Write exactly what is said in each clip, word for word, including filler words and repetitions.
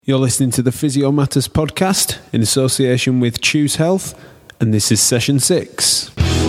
You're listening to the Physio Matters podcast in association with Choose Health, and this is session six.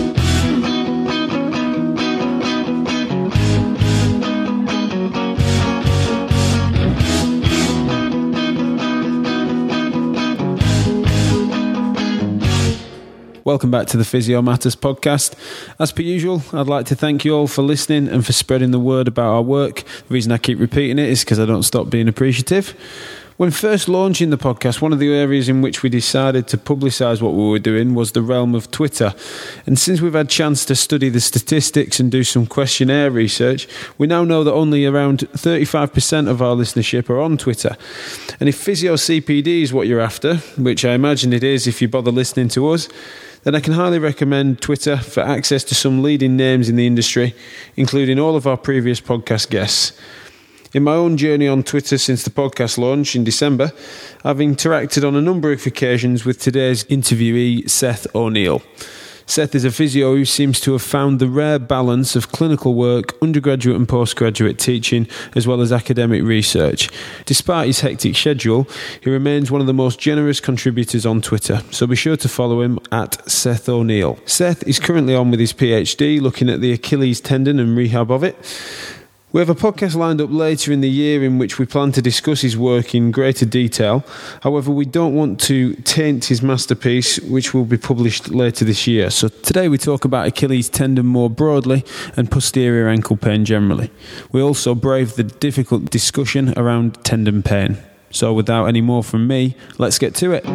Welcome back to the Physio Matters podcast. As per usual, I'd like to thank you all for listening and for spreading the word about our work. The reason I keep repeating it is because I don't stop being appreciative. When first launching the podcast, one of the areas in which we decided to publicise what we were doing was the realm of Twitter. And since we've had a chance to study the statistics and do some questionnaire research, we now know that only around thirty-five percent of our listenership are on Twitter. And if Physio C P D is what you're after, which I imagine it is if you bother listening to us, then I can highly recommend Twitter for access to some leading names in the industry, including all of our previous podcast guests. In my own journey on Twitter since the podcast launch in December, I've interacted on a number of occasions with today's interviewee, Seth O'Neill. Seth is a physio who seems to have found the rare balance of clinical work, undergraduate and postgraduate teaching, as well as academic research. Despite his hectic schedule, he remains one of the most generous contributors on Twitter, so be sure to follow him at Seth O'Neill. Seth is currently on with his PhD, looking at the Achilles tendon and rehab of it. We have a podcast lined up later in the year in which we plan to discuss his work in greater detail. However, we don't want to taint his masterpiece, which will be published later this year. So today we talk about Achilles tendon more broadly and posterior ankle pain generally. We also brave the difficult discussion around tendon pain. So without any more from me, let's get to it.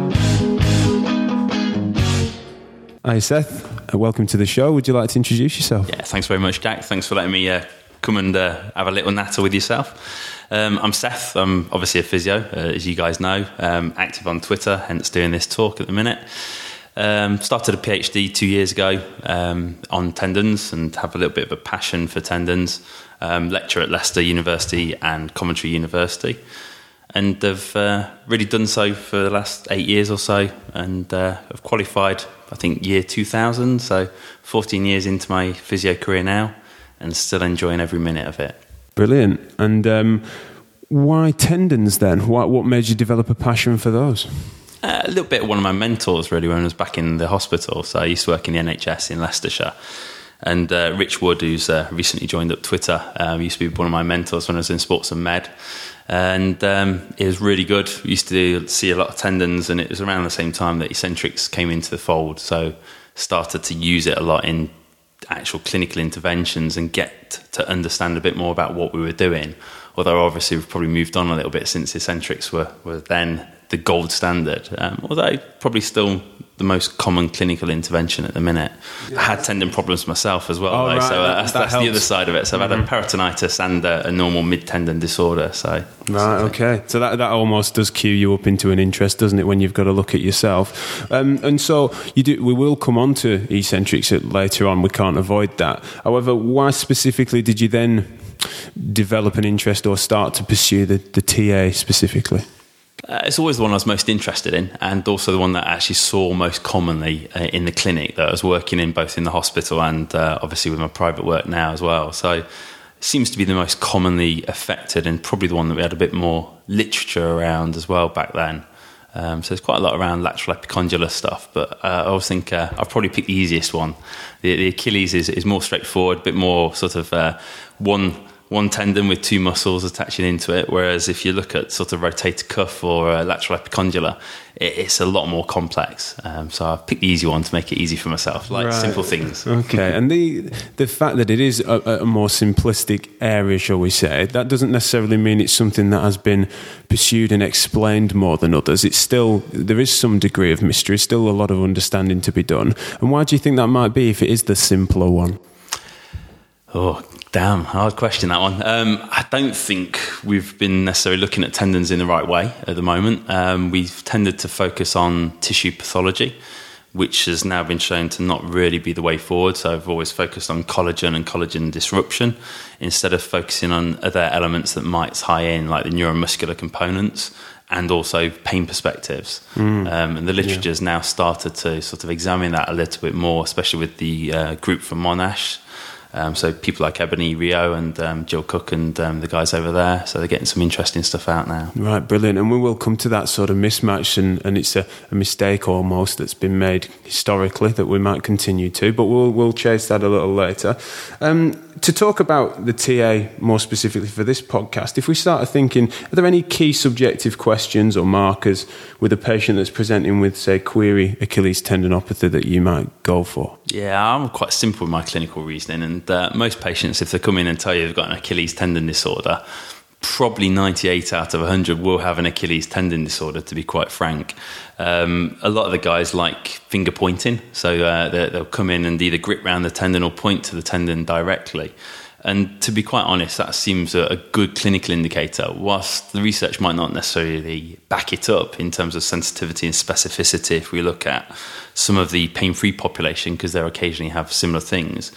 Hi Seth, welcome to the show. Would you like to introduce yourself? Yeah, thanks very much, Jack. Thanks for letting me uh, come and uh, have a little natter with yourself. Um, I'm Seth. I'm obviously a physio, uh, as you guys know, um, active on Twitter, hence doing this talk at the minute. Um, started a PhD two years ago um, on tendons and have a little bit of a passion for tendons. Um, lecture at Leicester University and Coventry University. And I've uh, really done so for the last eight years or so, and uh, I've qualified, I think, year two thousand, so fourteen years into my physio career now, and still enjoying every minute of it. Brilliant. And um, why tendons then? What, what made you develop a passion for those? Uh, a little bit of one of my mentors, really, when I was back in the hospital. So I used to work in the N H S in Leicestershire. And uh, Rich Wood, who's uh, recently joined up Twitter, um, used to be one of my mentors when I was in sports and med. And um, it was really good. We used to see a lot of tendons, and it was around the same time that eccentrics came into the fold. So started to use it a lot in actual clinical interventions and get to understand a bit more about what we were doing. Although obviously we've probably moved on a little bit since eccentrics were, were then the gold standard. Um, although probably still the most common clinical intervention at the minute. Yeah. I had tendon problems myself as well, oh, though, right. so uh, that, that's, that that's the other side of it. So I've mm-hmm. had a peritonitis and a, a normal mid-tendon disorder. So Right, okay. So that, that almost does cue you up into an interest, doesn't it, when you've got to look at yourself? Um, and so you do. We will come on to eccentrics later on. We can't avoid that. However, why specifically did you then develop an interest or start to pursue the, the T A specifically? Uh, it's always the one I was most interested in, and also the one that I actually saw most commonly uh, in the clinic that I was working in, both in the hospital and uh, obviously with my private work now as well. So it seems to be the most commonly affected, and probably the one that we had a bit more literature around as well back then. Um, so there's quite a lot around lateral epicondylar stuff, but uh, I always think uh, I've probably picked the easiest one. The, the Achilles is, is more straightforward, a bit more sort of uh, one... one tendon with two muscles attaching into it, whereas if you look at sort of rotator cuff or uh, lateral epicondylar, it, it's a lot more complex. Um, so I've picked the easy one to make it easy for myself, like right. simple things. Okay, and the the fact that it is a, a more simplistic area, shall we say, that doesn't necessarily mean it's something that has been pursued and explained more than others. It's still, there is some degree of mystery, still a lot of understanding to be done. And why do you think that might be if it is the simpler one? Oh, damn, hard question, that one. Um, I don't think we've been necessarily looking at tendons in the right way at the moment. Um, we've tended to focus on tissue pathology, which has now been shown to not really be the way forward. So I've always focused on collagen and collagen disruption instead of focusing on other elements that might tie in, like the neuromuscular components and also pain perspectives. Mm. Um, and the literature has yeah. now started to sort of examine that a little bit more, especially with the uh, group from Monash. Um, so people like Ebony Rio and um, Jill Cook and um, the guys over there. So they're getting some interesting stuff out now. Right, brilliant. And we will come to that sort of mismatch, and, and it's a, a mistake almost that's been made historically that we might continue to, but we'll we'll chase that a little later. Um, to talk about the T A more specifically for this podcast, if we start thinking, are there any key subjective questions or markers with a patient that's presenting with, say, query Achilles tendinopathy that you might go for? Yeah, I'm quite simple with my clinical reasoning, and uh, most patients, if they come in and tell you they've got an Achilles tendon disorder, probably ninety-eight out of one hundred will have an Achilles tendon disorder, to be quite frank. Um, a lot of the guys like finger pointing, so uh, they'll come in and either grip around the tendon or point to the tendon directly. And to be quite honest, that seems a, a good clinical indicator, whilst the research might not necessarily back it up in terms of sensitivity and specificity. If we look at some of the pain-free population, because they occasionally have similar things,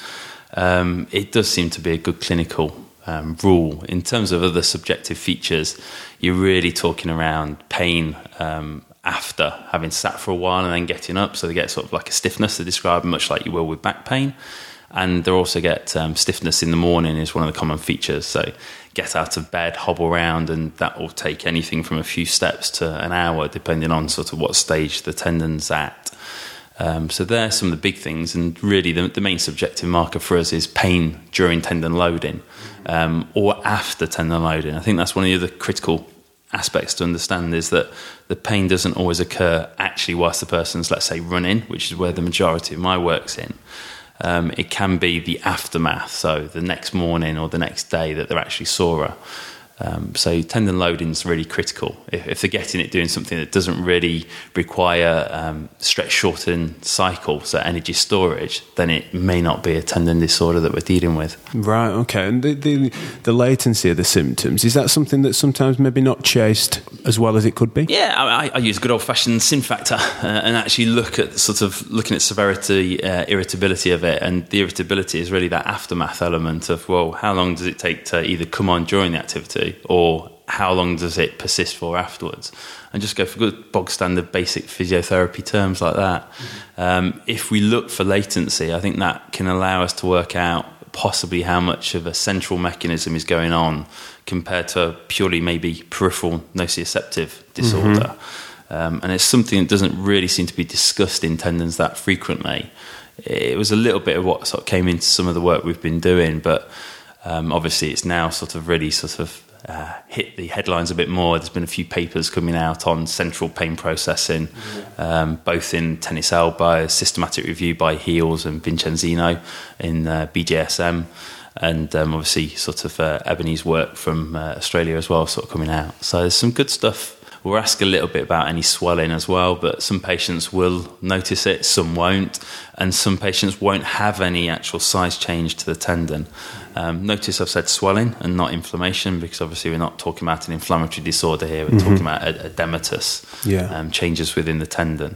um, it does seem to be a good clinical um, rule. In terms of other subjective features, you're really talking around pain um, after having sat for a while and then getting up. So they get sort of like a stiffness, they describe much like you will with back pain. And they also get um, stiffness in the morning is one of the common features. So get out of bed, hobble around, and that will take anything from a few steps to an hour, depending on sort of what stage the tendon's at. Um, so there are some of the big things, and really the, the main subjective marker for us is pain during tendon loading um, or after tendon loading. I think that's one of the other critical aspects to understand, is that the pain doesn't always occur actually whilst the person's, let's say, running, which is where the majority of my work's in. Um, it can be the aftermath, so the next morning or the next day that they're actually sorer. Um, so tendon loading is really critical. If, if they're getting it doing something that doesn't really require um, stretch shorten cycle, so energy storage, then it may not be a tendon disorder that we're dealing with. Right, okay. And the, the, the latency of the symptoms, is that something that's sometimes maybe not chased as well as it could be? Yeah, I, I use good old-fashioned SIM factor uh, and actually look at sort of looking at severity, uh, irritability of it. And the irritability is really that aftermath element of, well, how long does it take to either come on during the activity, or how long does it persist for afterwards? And just go for good bog standard basic physiotherapy terms like that. Mm-hmm. Um, if we look for latency, I think that can allow us to work out possibly how much of a central mechanism is going on compared to purely maybe peripheral nociceptive disorder. Mm-hmm. Um, and it's something that doesn't really seem to be discussed in tendons that frequently. It was a little bit of what sort of came into some of the work we've been doing, but um, obviously it's now sort of really sort of Uh, hit the headlines a bit more. There's been a few papers coming out on central pain processing, um, both in tennis elbow, systematic review by Heels and Vincenzino in uh, B J S M, and um, obviously sort of uh, Ebony's work from uh, Australia as well, sort of coming out. So there's some good stuff. We'll ask a little bit about any swelling as well, but some patients will notice it, some won't, and some patients won't have any actual size change to the tendon. Um, notice I've said swelling and not inflammation, because obviously we're not talking about an inflammatory disorder here, we're mm-hmm. talking about edematous yeah. um, changes within the tendon.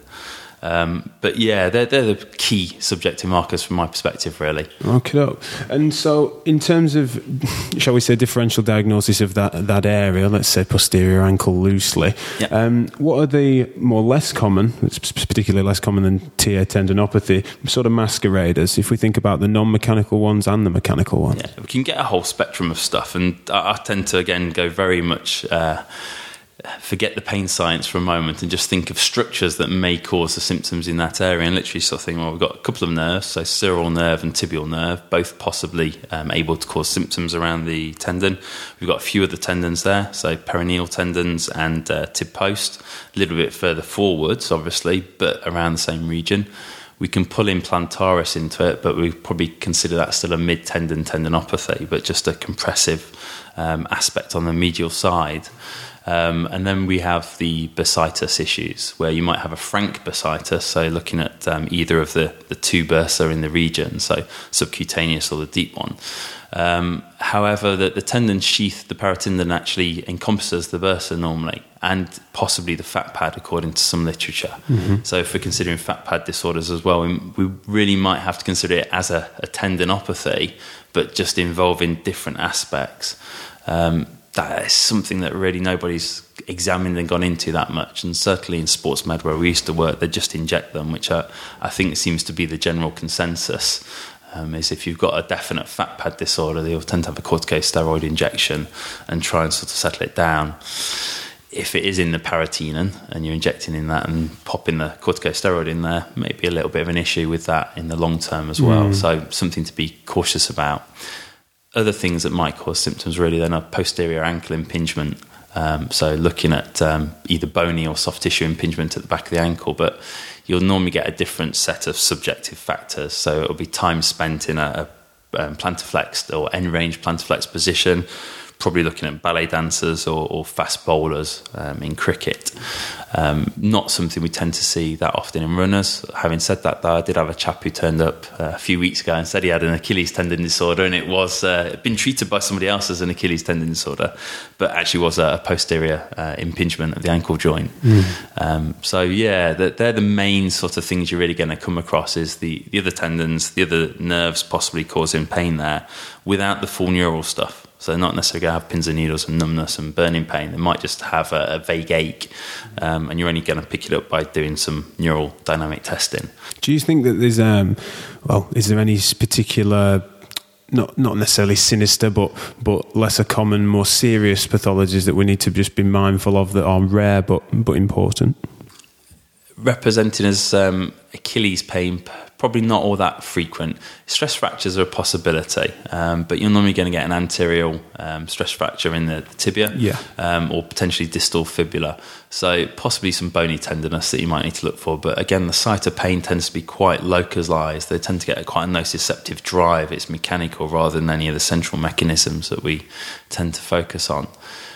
Um, but yeah, they're, they're the key subjective markers from my perspective, really. Okay. And so in terms of, shall we say, differential diagnosis of that that area, let's say posterior ankle loosely, yep. um, what are the more less common, particularly less common than T A tendinopathy, sort of masqueraders, if we think about the non-mechanical ones and the mechanical ones? Yeah, we can get a whole spectrum of stuff, and I, I tend to, again, go very much... Uh, forget the pain science for a moment and just think of structures that may cause the symptoms in that area, and literally sort of think, well, we've got a couple of nerves, so sural nerve and tibial nerve, both possibly um, able to cause symptoms around the tendon. We've got a few of the tendons there, so perineal tendons and uh, tib post, a little bit further forwards, obviously, but around the same region. We can pull in plantaris into it, but we probably consider that still a mid-tendon tendinopathy, but just a compressive um, aspect on the medial side. Um, and then we have the bursitis issues, where you might have a frank bursitis, so looking at um, either of the, the two bursa in the region, so subcutaneous or the deep one. Um, however, the, the tendon sheath, the paratendon, actually encompasses the bursa normally, and possibly the fat pad, according to some literature. Mm-hmm. So if we're considering fat pad disorders as well, we, we really might have to consider it as a, a tendinopathy, but just involving different aspects. Um, that is something that really nobody's examined and gone into that much. And certainly in sports med, where we used to work, they just inject them, which I, I think seems to be the general consensus. um, is if you've got a definite fat pad disorder, they'll tend to have a corticosteroid injection and try and sort of settle it down. If it is in the paratenon and you're injecting in that and popping the corticosteroid in there, maybe a little bit of an issue with that in the long term as well. Mm. So something to be cautious about. Other things that might cause symptoms really then are posterior ankle impingement. Um, so looking at um, either bony or soft tissue impingement at the back of the ankle, but you'll normally get a different set of subjective factors. So it'll be time spent in a, a um, plantar flexed or end range plantar flexed position, probably looking at ballet dancers or, or fast bowlers um, in cricket. Um, not something we tend to see that often in runners. Having said that, though, I did have a chap who turned up uh, a few weeks ago and said he had an Achilles tendon disorder, and it was uh, been treated by somebody else as an Achilles tendon disorder, but actually was a posterior uh, impingement of the ankle joint. Mm. Um, so yeah, they're the main sort of things you're really going to come across, is the, the other tendons, the other nerves possibly causing pain there, without the full neural stuff. So not necessarily going to have pins and needles and numbness and burning pain. They might just have a, a vague ache, um, and you're only going to pick it up by doing some neural dynamic testing. Do you think that there's, um, well, is there any particular, not not necessarily sinister, but but lesser common, more serious pathologies that we need to just be mindful of that are rare but but important? Representing as um, Achilles pain, probably not all that frequent. Stress fractures are a possibility, um, but you're normally going to get an anterior um, stress fracture in the, the tibia, yeah. um, or potentially distal fibula. So possibly some bony tenderness that you might need to look for. But again, the site of pain tends to be quite localised. They tend to get a quite a nociceptive drive. It's mechanical rather than any of the central mechanisms that we tend to focus on.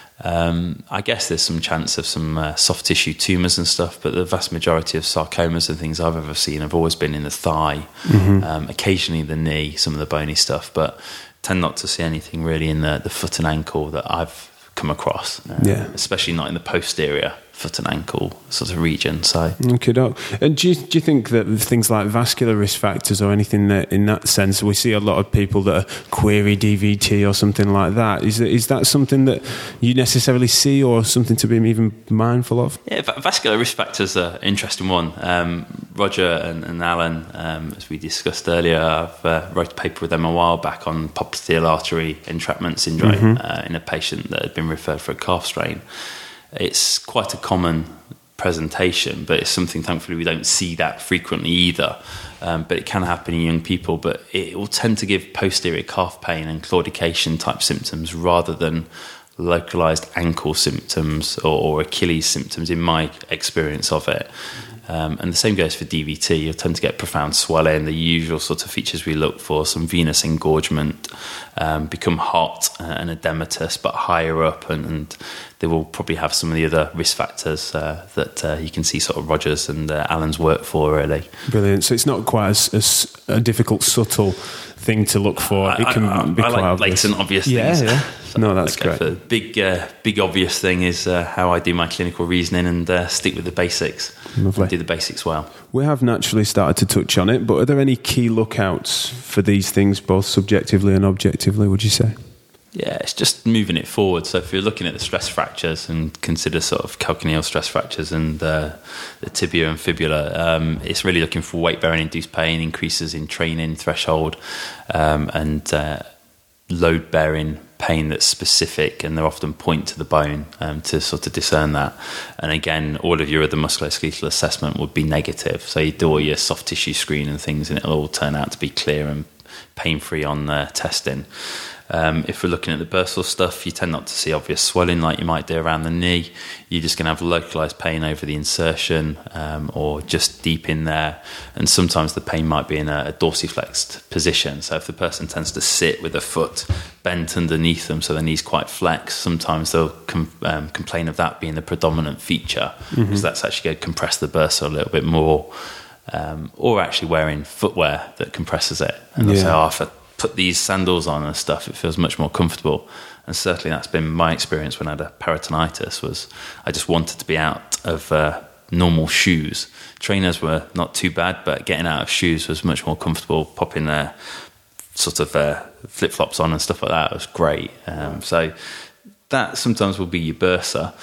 Um, I guess there's some chance of some uh, soft tissue tumours and stuff, but the vast majority of sarcomas and things I've ever seen have always been in the thigh, mm-hmm. um, occasionally the knee, some of the bony stuff, but tend not to see anything really in the, the foot and ankle that I've come across, uh, yeah. especially not in the posterior foot and ankle sort of region. So, okay, doc. And do you, do you think that things like vascular risk factors or anything that, in that sense, we see a lot of people that are query D V T or something like that. Is is that something that you necessarily see, or something to be even mindful of? Yeah, vascular risk factors are an interesting one. Um, Roger and, and Alan, um, as we discussed earlier, I've uh, wrote a paper with them a while back on popliteal artery entrapment syndrome mm-hmm. uh, in a patient that had been referred for a calf strain. It's quite a common presentation, but it's something, thankfully, we don't see that frequently either. Um, but it can happen in young people, but it will tend to give posterior calf pain and claudication type symptoms rather than localized ankle symptoms or, or Achilles symptoms, in my experience of it. Um, and the same goes for D V T. You'll tend to get profound swelling, the usual sort of features we look for, some venous engorgement, um, become hot and edematous, but higher up, and, and they will probably have some of the other risk factors uh, that uh, you can see sort of Rogers and uh, Alan's work for, really. Brilliant. So it's not quite as, as a difficult, subtle thing to look for. It can I, I, be I quite like obvious. Blatant, obvious yeah, things. Yeah, so no, that's great. The big, uh, big obvious thing is uh, how I do my clinical reasoning and uh, stick with the basics. Lovely. And do the basics well. We have naturally started to touch on it, but are there any key lookouts for these things, both subjectively and objectively, would you say? Yeah, it's just moving it forward. So if you're looking at the stress fractures and consider sort of calcaneal stress fractures and uh, the tibia and fibula, um, it's really looking for weight-bearing induced pain, increases in training threshold, um, and uh, load-bearing pain that's specific, and they often point to the bone um, to sort of discern that. And again, all of your other musculoskeletal assessment would be negative. So you do all your soft tissue screen and things, and it'll all turn out to be clear and pain-free on the testing. Um, if we're looking at the bursal stuff, you tend not to see obvious swelling like you might do around the knee. You're just going to have localized pain over the insertion um, or just deep in there. And sometimes the pain might be in a, a dorsiflexed position. So if the person tends to sit with a foot bent underneath them, so their knee's quite flexed, sometimes they'll com- um, complain of that being the predominant feature, mm-hmm. because that's actually going to compress the bursal a little bit more. Um, or actually wearing footwear that compresses it. And they'll yeah. say, oh, if I put these sandals on and stuff, it feels much more comfortable. And certainly that's been my experience when I had a peritonitis, was I just wanted to be out of uh, normal shoes. Trainers were not too bad, but getting out of shoes was much more comfortable. Popping their sort of uh, flip-flops on and stuff like that was great. Um, so that sometimes will be your bursa.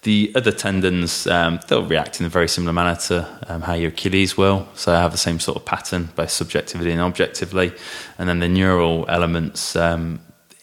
The other tendons, um, they'll react in a very similar manner to um, how your Achilles will. So I have the same sort of pattern, both subjectively and objectively. And then the neural elements, um,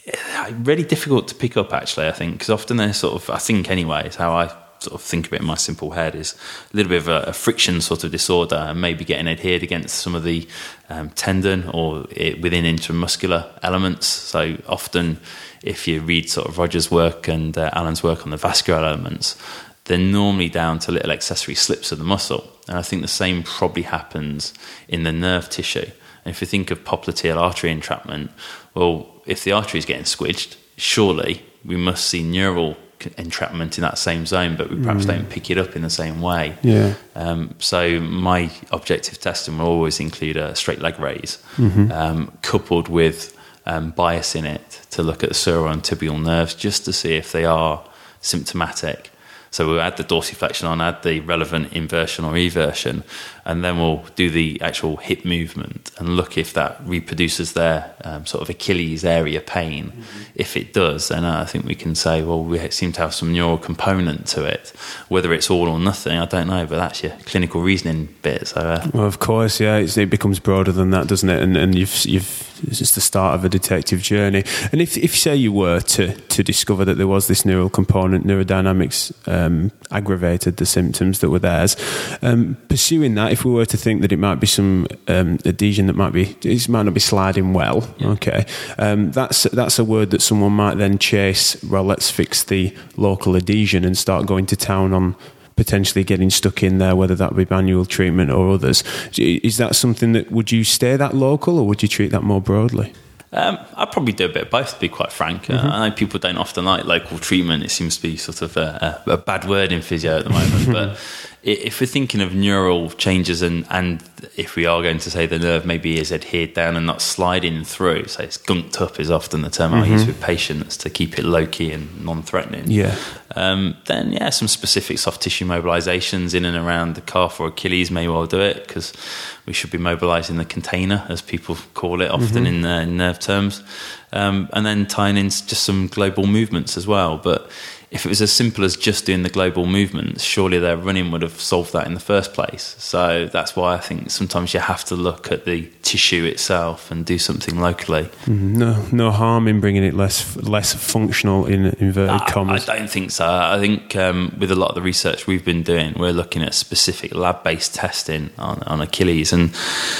really difficult to pick up, actually, I think, because often they're sort of, I think anyway, is how I sort of think of it in my simple head, is a little bit of a, a friction sort of disorder, and maybe getting adhered against some of the um, tendon or it, within intramuscular elements. So often, if you read sort of Roger's work and uh, Alan's work on the vascular elements, they're normally down to little accessory slips of the muscle. And I think the same probably happens in the nerve tissue. And if you think of popliteal artery entrapment, well, if the artery is getting squidged, surely we must see neural entrapment in that same zone, but we perhaps mm. don't pick it up in the same way. Yeah. Um, so my objective testing will always include a straight leg raise, mm-hmm. um, coupled with Um, bias in it to look at the sural and tibial nerves just to see if they are symptomatic. So we'll add the dorsiflexion on, add the relevant inversion or eversion, and then we'll do the actual hip movement and look if that reproduces their um, sort of Achilles area pain. Mm-hmm. If it does, then uh, I think we can say, well, we seem to have some neural component to it. Whether it's all or nothing, I don't know, but that's your clinical reasoning bit. So, uh, well, of course, yeah, it's, it becomes broader than that, doesn't it? And, and you've you've it's just the start of a detective journey. And if, if say you were to to discover that there was this neural component, neurodynamics um, aggravated the symptoms that were theirs, um, pursuing that, if we were to think that it might be some um, adhesion that might be, it might not be sliding well, yeah. okay, um, that's that's a word that someone might then chase, well, let's fix the local adhesion and start going to town on potentially getting stuck in there, whether that be manual treatment or others. Is that something that, would you stay that local or would you treat that more broadly? Um, I'd probably do a bit of both, to be quite frank. Mm-hmm. Uh, I know people don't often like local treatment. It seems to be sort of a, a, a bad word in physio at the moment. But if we're thinking of neural changes and, and if we are going to say the nerve maybe is adhered down and not sliding through, so it's gunked up is often the term mm-hmm. I use with patients to keep it low-key and non-threatening. Yeah. Um, then, yeah, some specific soft tissue mobilisations in and around the calf or Achilles may well do it, because we should be mobilising the container, as people call it often mm-hmm. in, uh, in nerve terms. Um, and then tying in just some global movements as well. But if it was as simple as just doing the global movements, surely their running would have solved that in the first place. So that's why I think sometimes you have to look at the tissue itself and do something locally. Mm-hmm. No, no harm in bringing it less less functional in inverted I, commas. I don't think so. I think um, with a lot of the research we've been doing, we're looking at specific lab-based testing on, on Achilles and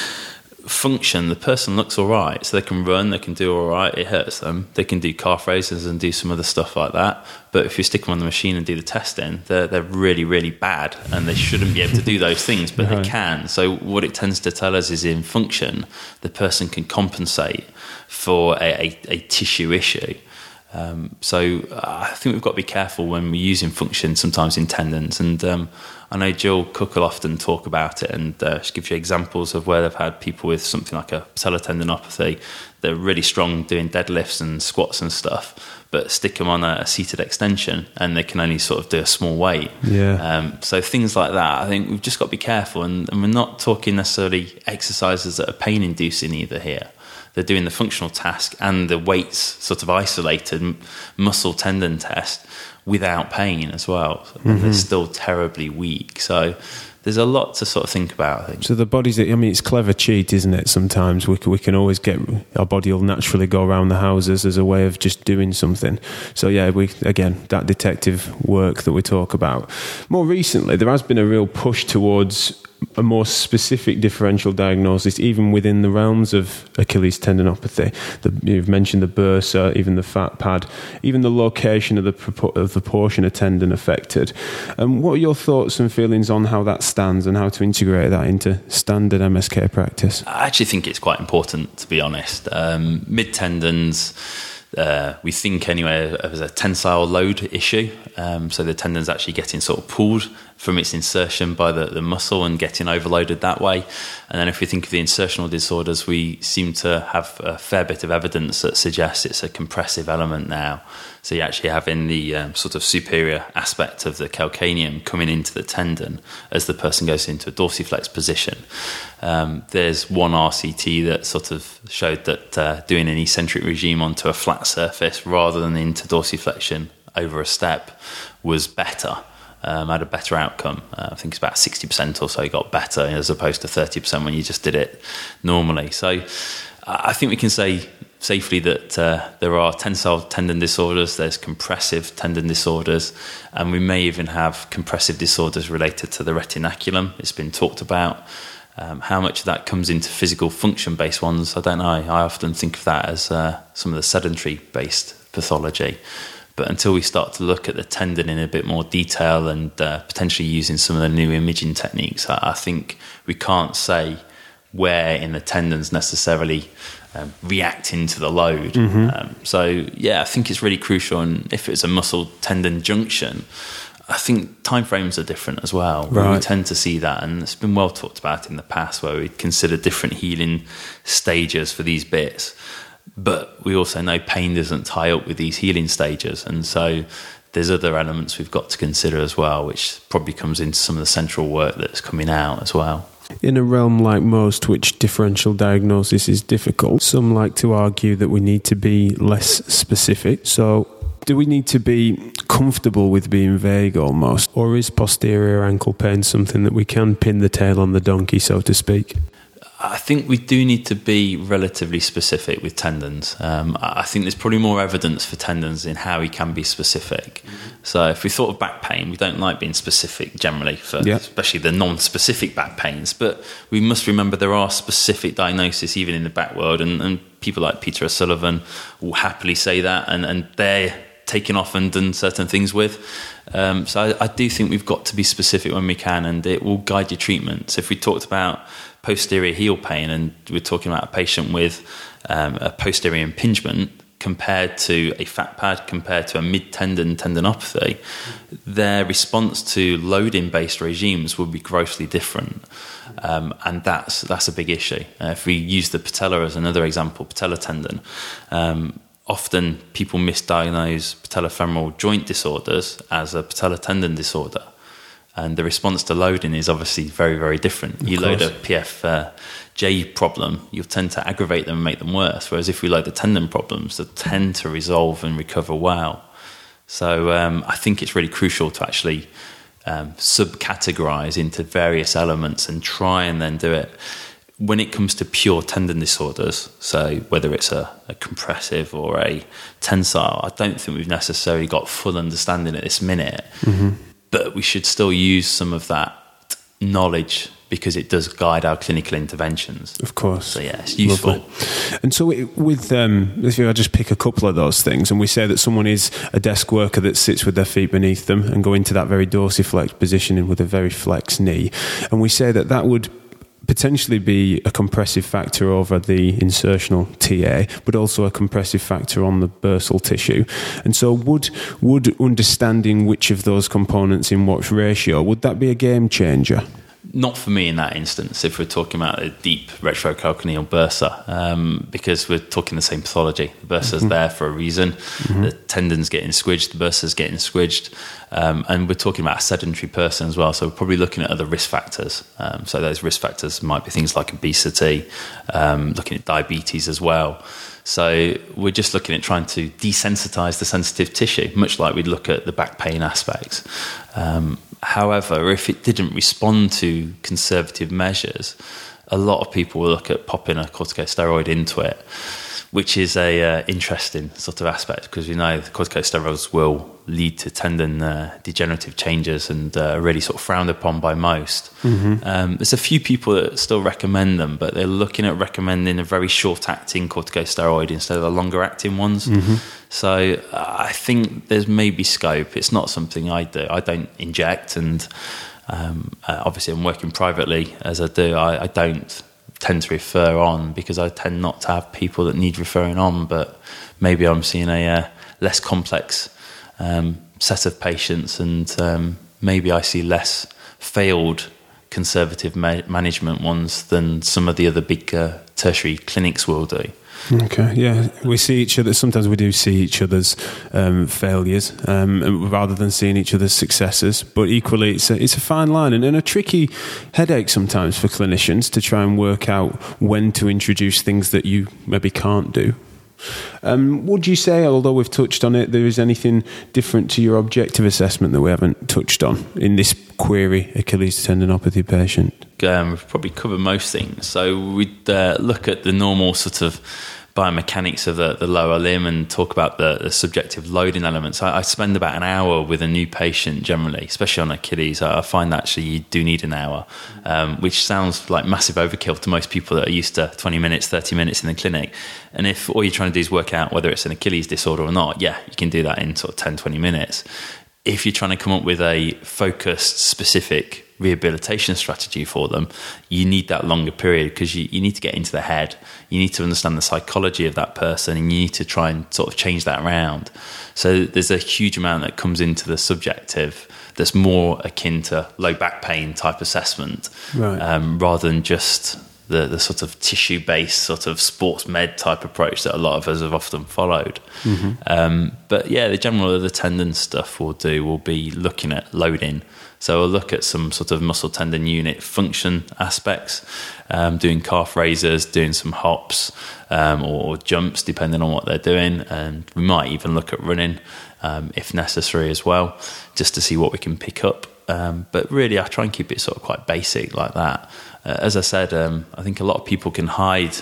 function. The person looks all right, so they can run, they can do all right, it hurts them, they can do calf raises and do some other stuff like that. But if you stick them on the machine and do the testing, they're, they're really, really bad, and they shouldn't be able to do those things, but right. they can. So what it tends to tell us is in function, the person can compensate for a, a, a tissue issue. Um, so uh, I think we've got to be careful when we're using function sometimes in tendons. And um, I know Jill Cook will often talk about it, and uh, she gives you examples of where they've had people with something like a patellar tendinopathy. They're really strong doing deadlifts and squats and stuff, but stick them on a, a seated extension and they can only sort of do a small weight. Yeah. Um, so things like that, I think we've just got to be careful. And, and we're not talking necessarily exercises that are pain inducing either here. They're doing the functional task and the weights sort of isolated muscle tendon test without pain as well. Mm-hmm. And they're still terribly weak. So there's a lot to sort of think about, I think. So the body's, I mean, it's clever cheat, isn't it? Sometimes we can, we can always get, our body will naturally go around the houses as a way of just doing something. So yeah, we, again, that detective work that we talk about. More recently, there has been a real push towards a more specific differential diagnosis, even within the realms of Achilles tendinopathy. The, you've mentioned the bursa, even the fat pad, even the location of the of the portion of tendon affected. Um, what are your thoughts and feelings on how that stands and how to integrate that into standard M S K practice? I actually think it's quite important, to be honest. Um, mid tendons, Uh, we think anyway as a tensile load issue, um, so the tendon's actually getting sort of pulled from its insertion by the, the muscle and getting overloaded that way. And then if we think of the insertional disorders, we seem to have a fair bit of evidence that suggests it's a compressive element now. So you're actually having the um, sort of superior aspect of the calcaneum coming into the tendon as the person goes into a dorsiflex position. Um, there's one R C T that sort of showed that uh, doing an eccentric regime onto a flat surface rather than into dorsiflexion over a step was better. um, had a better outcome. Uh, I think it's about sixty percent or so got better as opposed to thirty percent when you just did it normally. So I think we can say safely that uh, there are tensile tendon disorders, there's compressive tendon disorders, and we may even have compressive disorders related to the retinaculum. It's been talked about. Um, how much of that comes into physical function-based ones, I don't know. I often think of that as uh, some of the sedentary-based pathology. But until we start to look at the tendon in a bit more detail and uh, potentially using some of the new imaging techniques, I, I think we can't say where in the tendons necessarily um, reacting to the load. Mm-hmm. Um, so, yeah, I think it's really crucial. And if it's a muscle-tendon junction, I think timeframes are different as well. Right. We tend to see that, and it's been well talked about in the past where we consider different healing stages for these bits. But we also know pain doesn't tie up with these healing stages, and so there's other elements we've got to consider as well, which probably comes into some of the central work that's coming out as well. In a realm like most, which differential diagnosis is difficult, some like to argue that we need to be less specific. So do we need to be comfortable with being vague almost? Or is posterior ankle pain something that we can pin the tail on the donkey, so to speak? I think we do need to be relatively specific with tendons. Um, I think there's probably more evidence for tendons in how we can be specific. Mm-hmm. So if we thought of back pain, we don't like being specific generally, for yeah. especially the non-specific back pains. But we must remember there are specific diagnoses even in the back world, and, and people like Peter O'Sullivan will happily say that, and, and they're taken off and done certain things with. Um, so I, I do think we've got to be specific when we can, and it will guide your treatment. So if we talked about posterior heel pain and we're talking about a patient with um, a posterior impingement compared to a fat pad, compared to a mid-tendon tendinopathy, their response to loading-based regimes would be grossly different. Um, and that's that's a big issue. Uh, if we use the patella as another example, patella tendon, um, often people misdiagnose patellofemoral joint disorders as a patella tendon disorder. And the response to loading is obviously very, very different. Of you course. Load a P F J problem, you'll tend to aggravate them and make them worse. Whereas if we load the tendon problems, they tend to resolve and recover well. So um, I think it's really crucial to actually um, subcategorize into various elements and try and then do it. When it comes to pure tendon disorders, so whether it's a, a compressive or a tensile, I don't think we've necessarily got full understanding at this minute. Mm-hmm. But we should still use some of that knowledge because it does guide our clinical interventions. Of course. So, yeah, it's useful. Lovely. And so it, with, um, if I just pick a couple of those things, and we say that someone is a desk worker that sits with their feet beneath them and go into that very dorsiflex positioning with a very flexed knee, and we say that that would potentially be a compressive factor over the insertional T A, but also a compressive factor on the bursal tissue. And so would would understanding which of those components in what ratio, would that be a game changer? Not for me in that instance, if we're talking about a deep retrocalcaneal bursa, um, because we're talking the same pathology. The bursa's mm-hmm. there for a reason. Mm-hmm. The tendon's getting squidged, the bursa's getting squidged. Um, and we're talking about a sedentary person as well, so we're probably looking at other risk factors. Um, so those risk factors might be things like obesity, um, looking at diabetes as well. So we're just looking at trying to desensitize the sensitive tissue, much like we'd look at the back pain aspects. Um, however, if it didn't respond to conservative measures, a lot of people will look at popping a corticosteroid into it, which is a uh, interesting sort of aspect because we know the corticosteroids will lead to tendon uh, degenerative changes and uh, really sort of frowned upon by most. Mm-hmm. Um, there's a few people that still recommend them, but they're looking at recommending a very short-acting corticosteroid instead of the longer-acting ones. Mm-hmm. So uh, I think there's maybe scope. It's not something I do. I don't inject, and um, uh, obviously I'm working privately as I do. I, I don't tend to refer on because I tend not to have people that need referring on, but maybe I'm seeing a uh, less complex um, set of patients, and um, maybe I see less failed conservative ma- management ones than some of the other big uh, tertiary clinics will do. Okay, yeah, we see each other. Sometimes we do see each other's um, failures um, rather than seeing each other's successes. But equally, it's a, it's a fine line and, and a tricky headache sometimes for clinicians to try and work out when to introduce things that you maybe can't do. Um, would you say, although we've touched on it, there is anything different to your objective assessment that we haven't touched on in this query Achilles tendinopathy patient? Um, we've probably covered most things. So we'd uh, look at the normal sort of biomechanics of the, the lower limb and talk about the, the subjective loading elements. I, I spend about an hour with a new patient generally, especially on Achilles. I, I find that actually you do need an hour, um, which sounds like massive overkill to most people that are used to twenty minutes, thirty minutes in the clinic. And if all you're trying to do is work out whether it's an Achilles disorder or not, yeah, you can do that in sort of ten, twenty minutes. If you're trying to come up with a focused, specific rehabilitation strategy for them, you need that longer period because you, you need to get into the head. You need to understand the psychology of that person, and you need to try and sort of change that around. So there's a huge amount that comes into the subjective that's more akin to low back pain type assessment, right. um, rather than just the, the sort of tissue-based sort of sports med type approach that a lot of us have often followed. Mm-hmm. Um, but yeah, the general of the tendon stuff we'll do will be looking at loading. So we'll look at some sort of muscle tendon unit function aspects, um, doing calf raises, doing some hops um, or jumps, depending on what they're doing. And we might even look at running um, if necessary as well, just to see what we can pick up. Um, but really, I try and keep it sort of quite basic like that. Uh, as I said, um, I think a lot of people can hide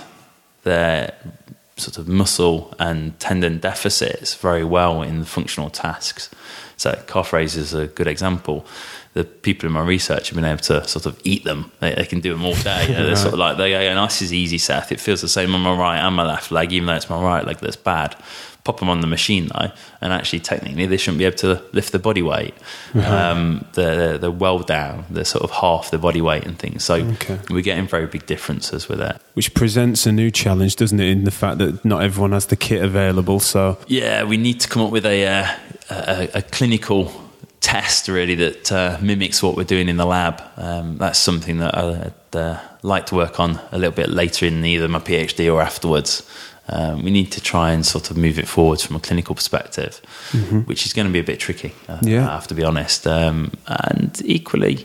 their sort of muscle and tendon deficits very well in the functional tasks. So calf raises is a good example. The people in my research have been able to sort of eat them. They, they can do them all day. You know, they're right. Sort of like, they go, oh, this is easy, Seth. It feels the same on my right and my left leg, even though it's my right leg that's bad. Pop them on the machine though, and actually technically they shouldn't be able to lift the body weight. Right. Um, they're, they're well down. They're sort of half the body weight and things. So okay. We're getting very big differences with it. Which presents a new challenge, doesn't it, in the fact that not everyone has the kit available. So yeah, we need to come up with a, uh, a, a clinical test really that uh, mimics what we're doing in the lab. Um, that's something that I'd uh, like to work on a little bit later in either my PhD or afterwards. Um, we need to try and sort of move it forward from a clinical perspective, mm-hmm. which is going to be a bit tricky, uh, yeah. I have to be honest. Um, and equally,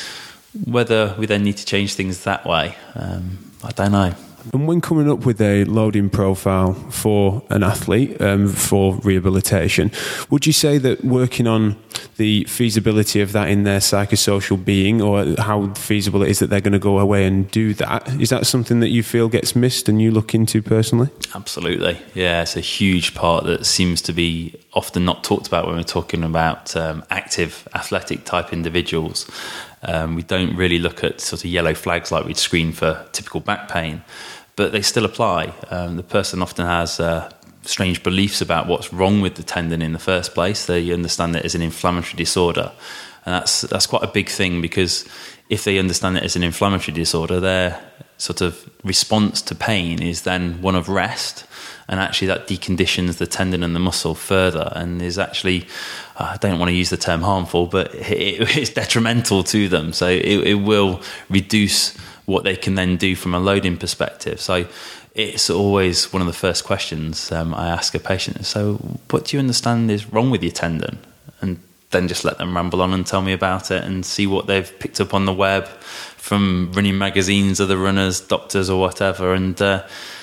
whether we then need to change things that way, um, I don't know. And when coming up with a loading profile for an athlete um, for rehabilitation, would you say that working on the feasibility of that in their psychosocial being, or how feasible it is that they're going to go away and do that, is that something that you feel gets missed and you look into personally? Absolutely. Yeah, it's a huge part that seems to be often not talked about when we're talking about um, active athletic type individuals. Um, we don't really look at sort of yellow flags like we'd screen for typical back pain, but they still apply. Um, the person often has uh, strange beliefs about what's wrong with the tendon in the first place. They understand it as an inflammatory disorder, and that's that's quite a big thing, because if they understand it as an inflammatory disorder, their sort of response to pain is then one of rest, and actually that deconditions the tendon and the muscle further, and is actually, I don't want to use the term harmful, but it, it's detrimental to them. So it, it will reduce what they can then do from a loading perspective. So it's always one of the first questions um, I ask a patient. So what do you understand is wrong with your tendon? And then just let them ramble on and tell me about it, and see what they've picked up on the web from running magazines, other runners, doctors or whatever. And uh,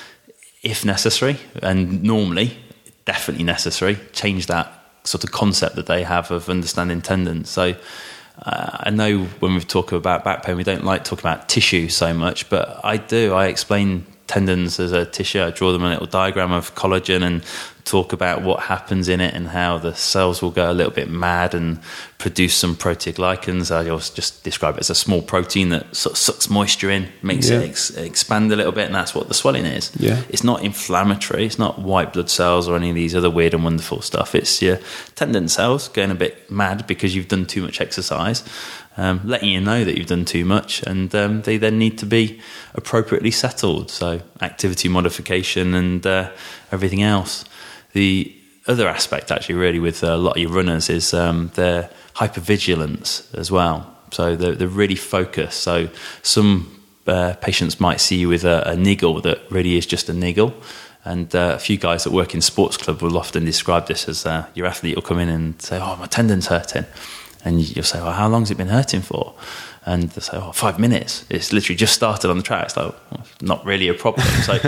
if necessary, and normally definitely necessary, change that sort of concept that they have of understanding tendons. So uh, I know when we talk about back pain, we don't like to talk about tissue so much, but I do. I explain tendons as a tissue. I draw them a little diagram of collagen and talk about what happens in it and how the cells will go a little bit mad and produce some proteoglycans. I always just describe it as a small protein that sort of sucks moisture in, makes yeah. it ex- expand a little bit, and that's what the swelling is. Yeah. It's not inflammatory. It's not white blood cells or any of these other weird and wonderful stuff. It's your tendon cells going a bit mad because you've done too much exercise, um, letting you know that you've done too much, and um, they then need to be appropriately settled. So activity modification and uh, everything else. The other aspect, actually, really, with a lot of your runners is um, their hypervigilance as well. So they're, they're really focused. So some uh, patients might see you with a, a niggle that really is just a niggle. And uh, a few guys that work in sports club will often describe this as uh, your athlete will come in and say, oh, my tendon's hurting. And you'll say, well, how long's it been hurting for? And they'll say, oh, five minutes. It's literally just started on the track. It's like, well, not really a problem. So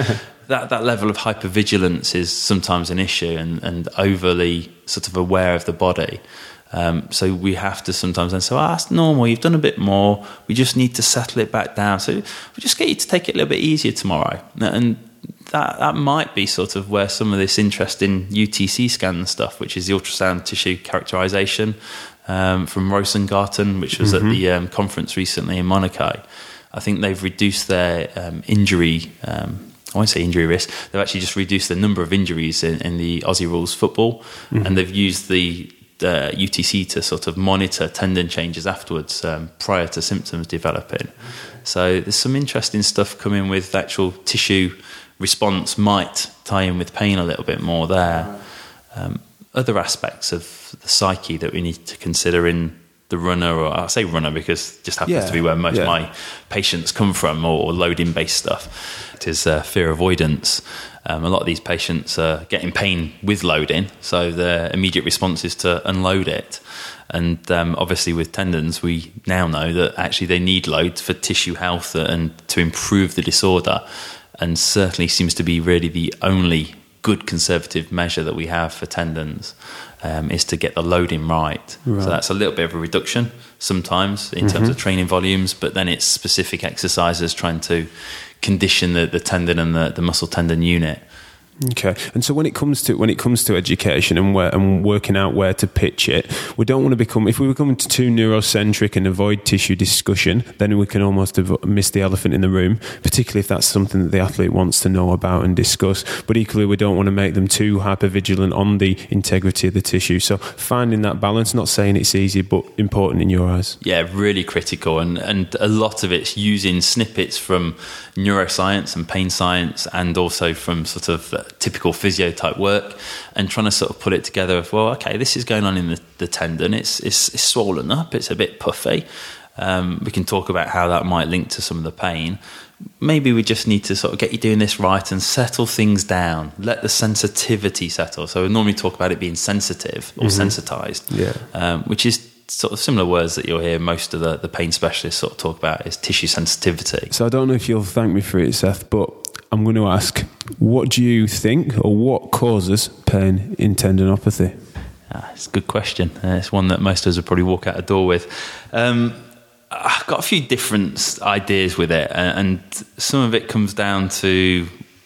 that, that level of hypervigilance is sometimes an issue, and, and overly sort of aware of the body. Um, so we have to sometimes then say, oh, that's normal, you've done a bit more, we just need to settle it back down. So we just get you to take it a little bit easier tomorrow. And that that might be sort of where some of this interest in U T C scan stuff, which is the ultrasound tissue characterization um, from Rosengarten, which was mm-hmm. at the um, conference recently in Monaco. I think they've reduced their um, injury, um, I won't say injury risk, they've actually just reduced the number of injuries in, in the Aussie rules football, mm-hmm. and they've used the Uh, U T C to sort of monitor tendon changes afterwards um, prior to symptoms developing. So there's some interesting stuff coming with actual tissue response might tie in with pain a little bit more there. Um, other aspects of the psyche that we need to consider in the runner, or I say runner because it just happens yeah, to be where most yeah. of my patients come from, or, or loading based stuff. It is uh, fear avoidance. Um, a lot of these patients are getting pain with loading, so their immediate response is to unload it. And um, obviously with tendons, we now know that actually they need loads for tissue health and to improve the disorder, and certainly seems to be really the only good conservative measure that we have for tendons um, is to get the loading right. right. So that's a little bit of a reduction sometimes in mm-hmm. terms of training volumes, but then it's specific exercises trying to condition the, the tendon and the, the muscle tendon unit. Okay, and so when it comes to when it comes to education and where and working out where to pitch it, we don't want to become. If we become too neurocentric and avoid tissue discussion, then we can almost have miss the elephant in the room. Particularly if that's something that the athlete wants to know about and discuss. But equally, we don't want to make them too hypervigilant on the integrity of the tissue. So finding that balance, not saying it's easy, but important in your eyes. Yeah, really critical, and and a lot of it's using snippets from neuroscience and pain science, and also from sort of typical physio type work, and trying to sort of put it together of, well, okay, this is going on in the, the tendon, it's, it's it's swollen up, it's a bit puffy, um, we can talk about how that might link to some of the pain. Maybe we just need to sort of get you doing this right and settle things down, let the sensitivity settle. So we normally talk about it being sensitive or mm-hmm. sensitized, yeah. um, which is sort of similar words that you'll hear most of the, the pain specialists sort of talk about is tissue sensitivity. So I don't know if you'll thank me for it, Seth, but I'm going to ask, what do you think, or what causes pain in tendinopathy? Ah, it's a good question. Uh, it's one that most of us would probably walk out the door with. Um, I've got a few different ideas with it, and some of it comes down to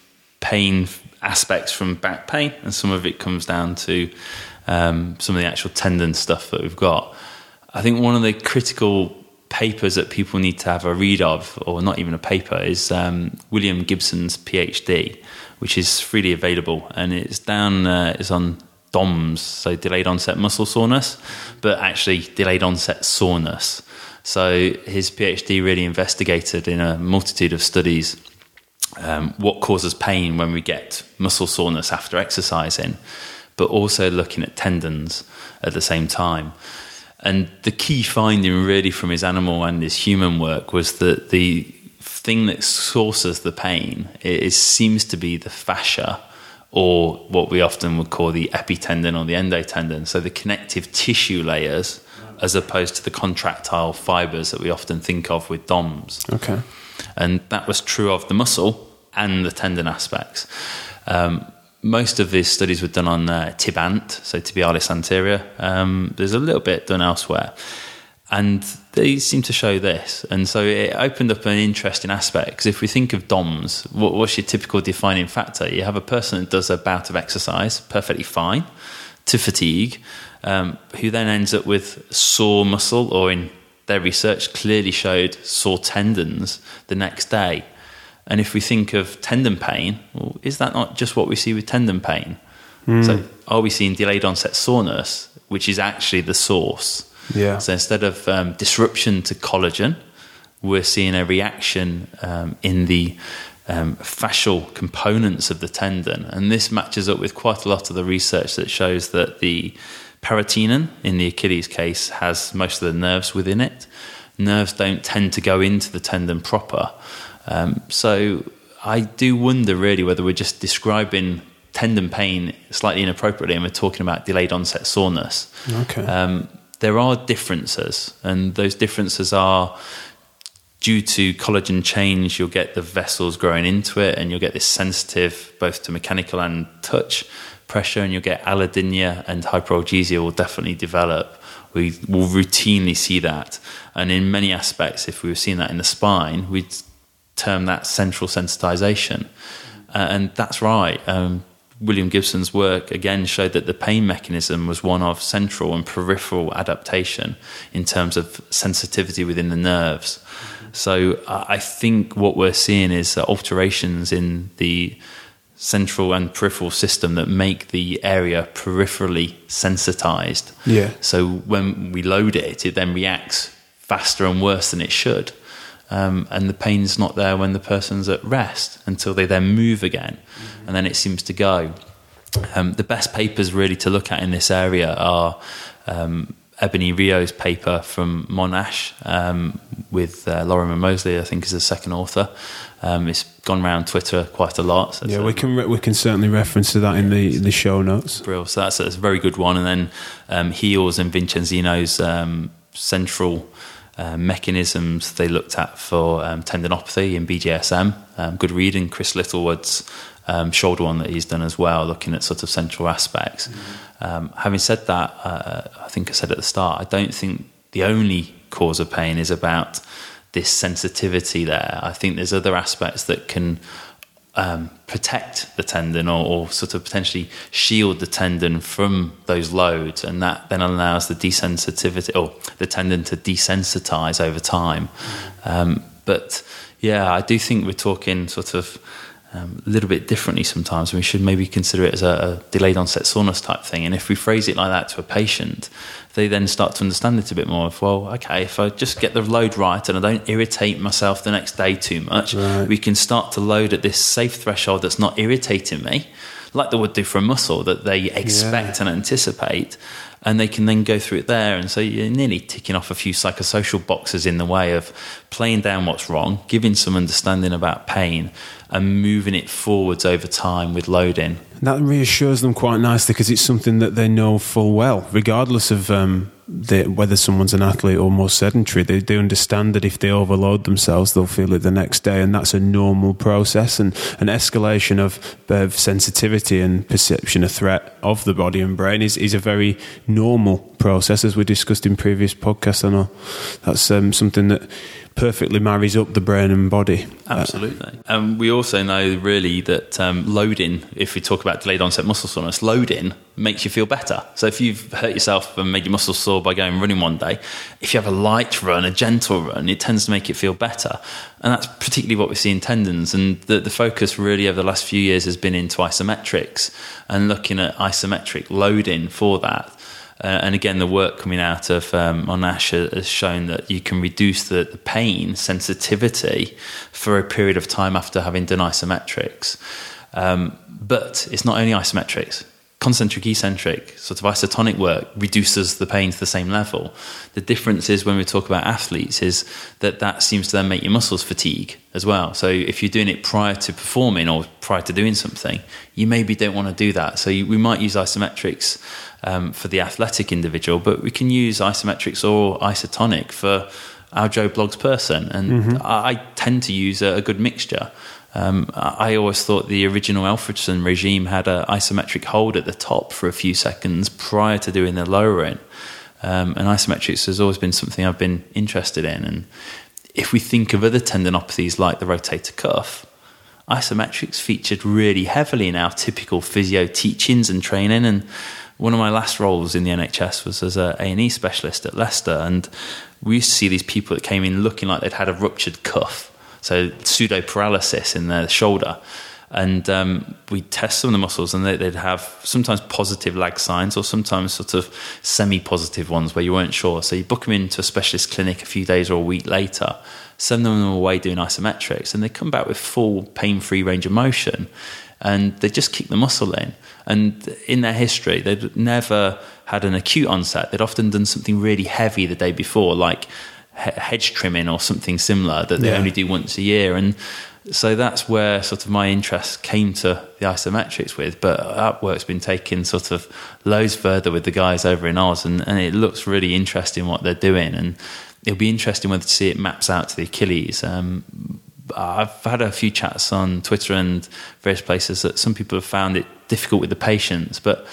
pain aspects from back pain, and some of it comes down to um, some of the actual tendon stuff that we've got. I think one of the critical papers that people need to have a read of, or not even a paper, is um, William Gibson's PhD, which is freely available, and it's down uh, it's on D O M S, so delayed onset muscle soreness, but actually delayed onset soreness. So his PhD really investigated in a multitude of studies um, what causes pain when we get muscle soreness after exercising, but also looking at tendons at the same time. And the key finding really from his animal and his human work was that the thing that sources the pain is, seems to be the fascia, or what we often would call the epitendon or the endotendon, so the connective tissue layers, as opposed to the contractile fibers that we often think of with D O M S. Okay. And that was true of the muscle and the tendon aspects. Um, Most of these studies were done on uh, tibant, so tibialis anterior. Um, there's a little bit done elsewhere. And they seem to show this. And so it opened up an interesting aspect, because if we think of D O M S, what, what's your typical defining factor? You have a person that does a bout of exercise perfectly fine to fatigue, um, who then ends up with sore muscle, or in their research clearly showed sore tendons the next day. And if we think of tendon pain, well, is that not just what we see with tendon pain? Mm. So are we seeing delayed onset soreness, which is actually the source? Yeah. So instead of um, disruption to collagen, we're seeing a reaction um, in the um, fascial components of the tendon. And this matches up with quite a lot of the research that shows that the peritoneum, in the Achilles case, has most of the nerves within it. Nerves don't tend to go into the tendon proper. Um, so I do wonder really whether we're just describing tendon pain slightly inappropriately and we're talking about delayed onset soreness. Okay. Um, there are differences, and those differences are due to collagen change, you'll get the vessels growing into it, and you'll get this sensitive both to mechanical and touch pressure, and you'll get allodynia and hyperalgesia will definitely develop. We will routinely see that. And in many aspects, if we were seeing that in the spine, we'd term that central sensitization. Uh, and that's right. Um, William Gibson's work again showed that the pain mechanism was one of central and peripheral adaptation in terms of sensitivity within the nerves. So uh, I think what we're seeing is uh, alterations in the central and peripheral system that make the area peripherally sensitized. Yeah. So when we load it, it then reacts faster and worse than it should. Um, and the pain's not there when the person's at rest until they then move again. Mm-hmm. And then it seems to go. Um, the best papers really to look at in this area are um, Ebony Rio's paper from Monash um, with uh, Lorimer Mosley, I think is the second author. Um, it's gone around Twitter quite a lot. So yeah, we can re- we can certainly reference to that in the the show notes. Brilliant. So that's, that's a very good one. And then um, Heels and Vincenzino's um, central uh, mechanisms they looked at for um, tendinopathy in B J S M. Um, good reading. Chris Littlewood's um, shoulder one that he's done as well, looking at sort of central aspects. Mm-hmm. Um, having said that, uh, I think I said at the start, I don't think the only cause of pain is about this sensitivity there. I think there's other aspects that can um, protect the tendon or, or sort of potentially shield the tendon from those loads, and that then allows the desensitivity or the tendon to desensitize over time. Um, but yeah, I do think we're talking sort of Um, a little bit differently sometimes. We should maybe consider it as a, a delayed onset soreness type thing. And if we phrase it like that to a patient, they then start to understand it a bit more of, well, okay, if I just get the load right and I don't irritate myself the next day too much, right, we can start to load at this safe threshold that's not irritating me, like they would do for a muscle that they expect yeah. and anticipate. And they can then go through it there. And so you're nearly ticking off a few psychosocial boxes in the way of playing down what's wrong, giving some understanding about pain, and moving it forwards over time with loading. That reassures them quite nicely because it's something that they know full well, regardless of um, the, whether someone's an athlete or more sedentary. They, they understand that if they overload themselves, they'll feel it the next day, and that's a normal process. And an escalation of, of sensitivity and perception of threat of the body and brain is, is a very normal process, as we discussed in previous podcasts. I know that's um, something that perfectly marries up the brain and body. Absolutely. And um, we also know really that um, loading, if we talk about delayed onset muscle soreness, loading makes you feel better. So if you've hurt yourself and made your muscles sore by going running one day, if you have a light run, a gentle run, it tends to make it feel better. And that's particularly what we see in tendons. And the, the focus really over the last few years has been into isometrics and looking at isometric loading for that. Uh, and again, the work coming out of um, Monash has shown that you can reduce the, the pain sensitivity for a period of time after having done isometrics. Um, but it's not only isometrics. Concentric, eccentric, sort of isotonic work reduces the pain to the same level. The difference is when we talk about athletes is that that seems to then make your muscles fatigue as well. So if you're doing it prior to performing or prior to doing something, you maybe don't want to do that. So you, we might use isometrics um, for the athletic individual, but we can use isometrics or isotonic for our Joe Bloggs person. And mm-hmm. I, I tend to use a, a good mixture. Um, I always thought the original Alfredson regime had an isometric hold at the top for a few seconds prior to doing the lowering. Um, and isometrics has always been something I've been interested in. And if we think of other tendinopathies like the rotator cuff, isometrics featured really heavily in our typical physio teachings and training. And one of my last roles in the N H S was as an A and E specialist at Leicester. And we used to see these people that came in looking like they'd had a ruptured cuff. So pseudo-paralysis in their shoulder. And um, we'd test some of the muscles and they, they'd have sometimes positive lag signs or sometimes sort of semi-positive ones where you weren't sure. So you book them into a specialist clinic a few days or a week later, send them away doing isometrics, and they come back with full pain-free range of motion. And they just kick the muscle in. And in their history, they'd never had an acute onset. They'd often done something really heavy the day before, like hedge trimming or something similar that they yeah. only do once a year. And so that's where sort of my interest came to the isometrics with, but that work's been taken sort of loads further with the guys over in Oz, and, and it looks really interesting what they're doing. And it'll be interesting whether to see it maps out to the Achilles. Um, I've had a few chats on Twitter and various places that some people have found it difficult with the patients, but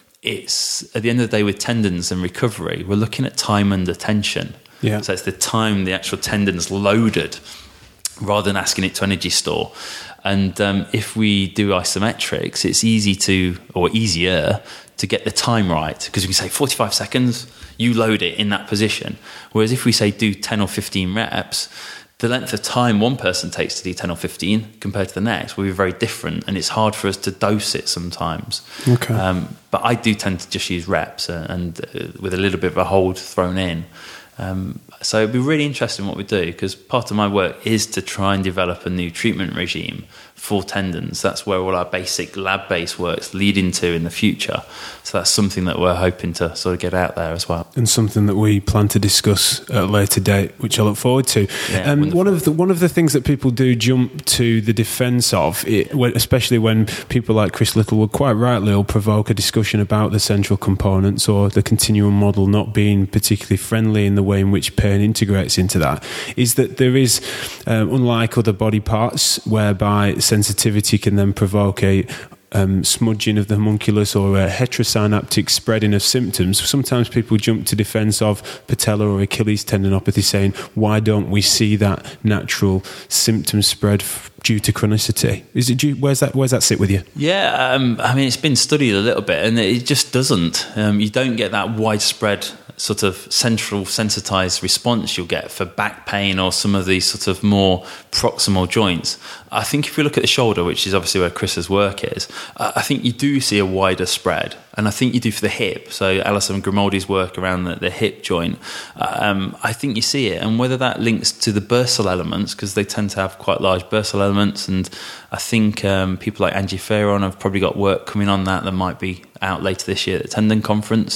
it's at the end of the day with tendons and recovery, we're looking at time under tension. Yeah. So it's the time the actual tendon's loaded rather than asking it to energy store. And um, if we do isometrics, it's easy to, or easier to get the time right, because we can say forty-five seconds, you load it in that position. Whereas if we say do ten or fifteen reps, the length of time one person takes to do ten or fifteen compared to the next will be very different, and it's hard for us to dose it sometimes. Okay. Um, but I do tend to just use reps uh, and uh, with a little bit of a hold thrown in. Um, so it'd be really interesting what we do, because part of my work is to try and develop a new treatment regime for tendons. That's where all our basic lab-based work's leading to in the future. So that's something that we're hoping to sort of get out there as well. And something that we plan to discuss at a later date, which I look forward to. Yeah, um, one of the one of the things that people do jump to the defence of, it, especially when people like Chris Little will quite rightly will provoke a discussion about the central components or the continuum model not being particularly friendly in the way in which pain integrates into that, is that there is, um, unlike other body parts, whereby sensitivity can then provoke a um, smudging of the homunculus or a heterosynaptic spreading of symptoms. Sometimes people jump to defence of patella or Achilles tendinopathy, saying, why don't we see that natural symptom spread f- due to chronicity? Is it due, where's that where's that sit with you? Yeah, um, I mean, it's been studied a little bit, and it just doesn't. Um, you don't get that widespread sort of central sensitized response you'll get for back pain or some of these sort of more proximal joints. I think if we look at the shoulder, which is obviously where Chris's work is, uh, I think you do see a wider spread. And I think you do for the hip. So Alison Grimaldi's work around the, the hip joint, um, I think you see it. And whether that links to the bursal elements, because they tend to have quite large bursal elements, and I think um, people like Angie Ferron have probably got work coming on that that might be out later this year at the Tendon Conference.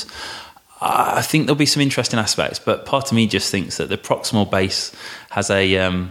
I think there'll be some interesting aspects, but part of me just thinks that the proximal base has a um,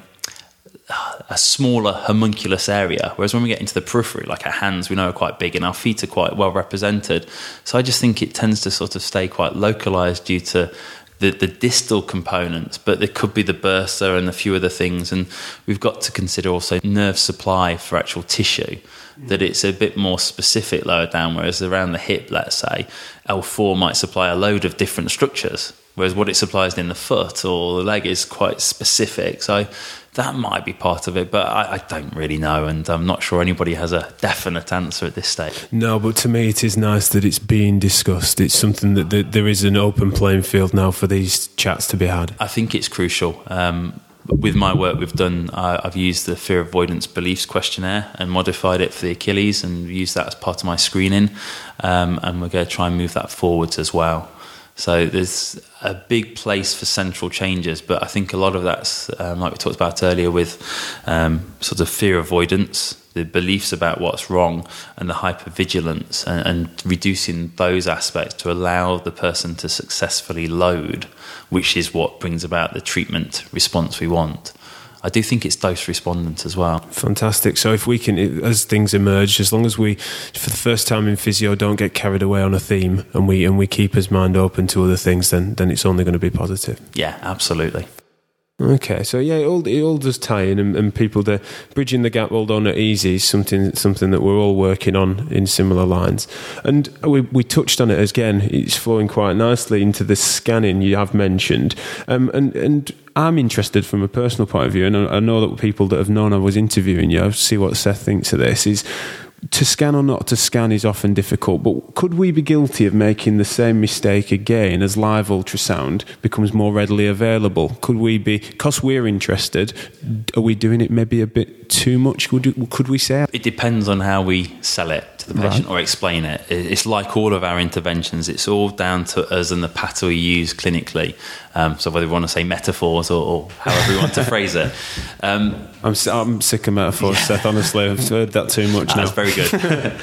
a smaller homunculus area, whereas when we get into the periphery, like our hands, we know are quite big and our feet are quite well represented. So I just think it tends to sort of stay quite localized due to the, the distal components, but there could be the bursa and a few other things. And we've got to consider also nerve supply for actual tissue, that it's a bit more specific lower down, whereas around the hip, let's say, L four might supply a load of different structures, whereas what it supplies in the foot or the leg is quite specific. So that might be part of it, but I, I don't really know, and I'm not sure anybody has a definite answer at this stage. No, but to me it is nice that it's being discussed. It's something that, that there is an open playing field now for these chats to be had. I think it's crucial. Um, with my work we've done, I, I've used the fear avoidance beliefs questionnaire and modified it for the Achilles and used that as part of my screening, um, and we're going to try and move that forwards as well. So there's a big place for central changes, but I think a lot of that's, um, like we talked about earlier, with um, sort of fear avoidance, the beliefs about what's wrong, and the hypervigilance, and, and reducing those aspects to allow the person to successfully load, which is what brings about the treatment response we want. I do think it's dose respondent as well. Fantastic. So if we can, as things emerge, as long as we, for the first time in physio, don't get carried away on a theme, and we and we keep his mind open to other things, then then it's only going to be positive. Yeah, absolutely. Okay, so yeah, it all it all does tie in, and, and people, the bridging the gap, although not easy, is something something that we're all working on in similar lines. And we we touched on it again. It's flowing quite nicely into the scanning you have mentioned, um, and and. I'm interested from a personal point of view, and I know that people that have known I was interviewing you, I'll see what Seth thinks of this, is to scan or not to scan is often difficult, but could we be guilty of making the same mistake again as live ultrasound becomes more readily available? Could we be, because we're interested, are we doing it maybe a bit too much, could, could we say? It depends on how we sell it to the patient, right, or explain it. It's like all of our interventions, it's all down to us and the patter we use clinically. Um, so whether we want to say metaphors or, or however we want to phrase it. Um, I'm, I'm sick of metaphors, yeah. Seth, honestly. I've heard that too much now. That's very good.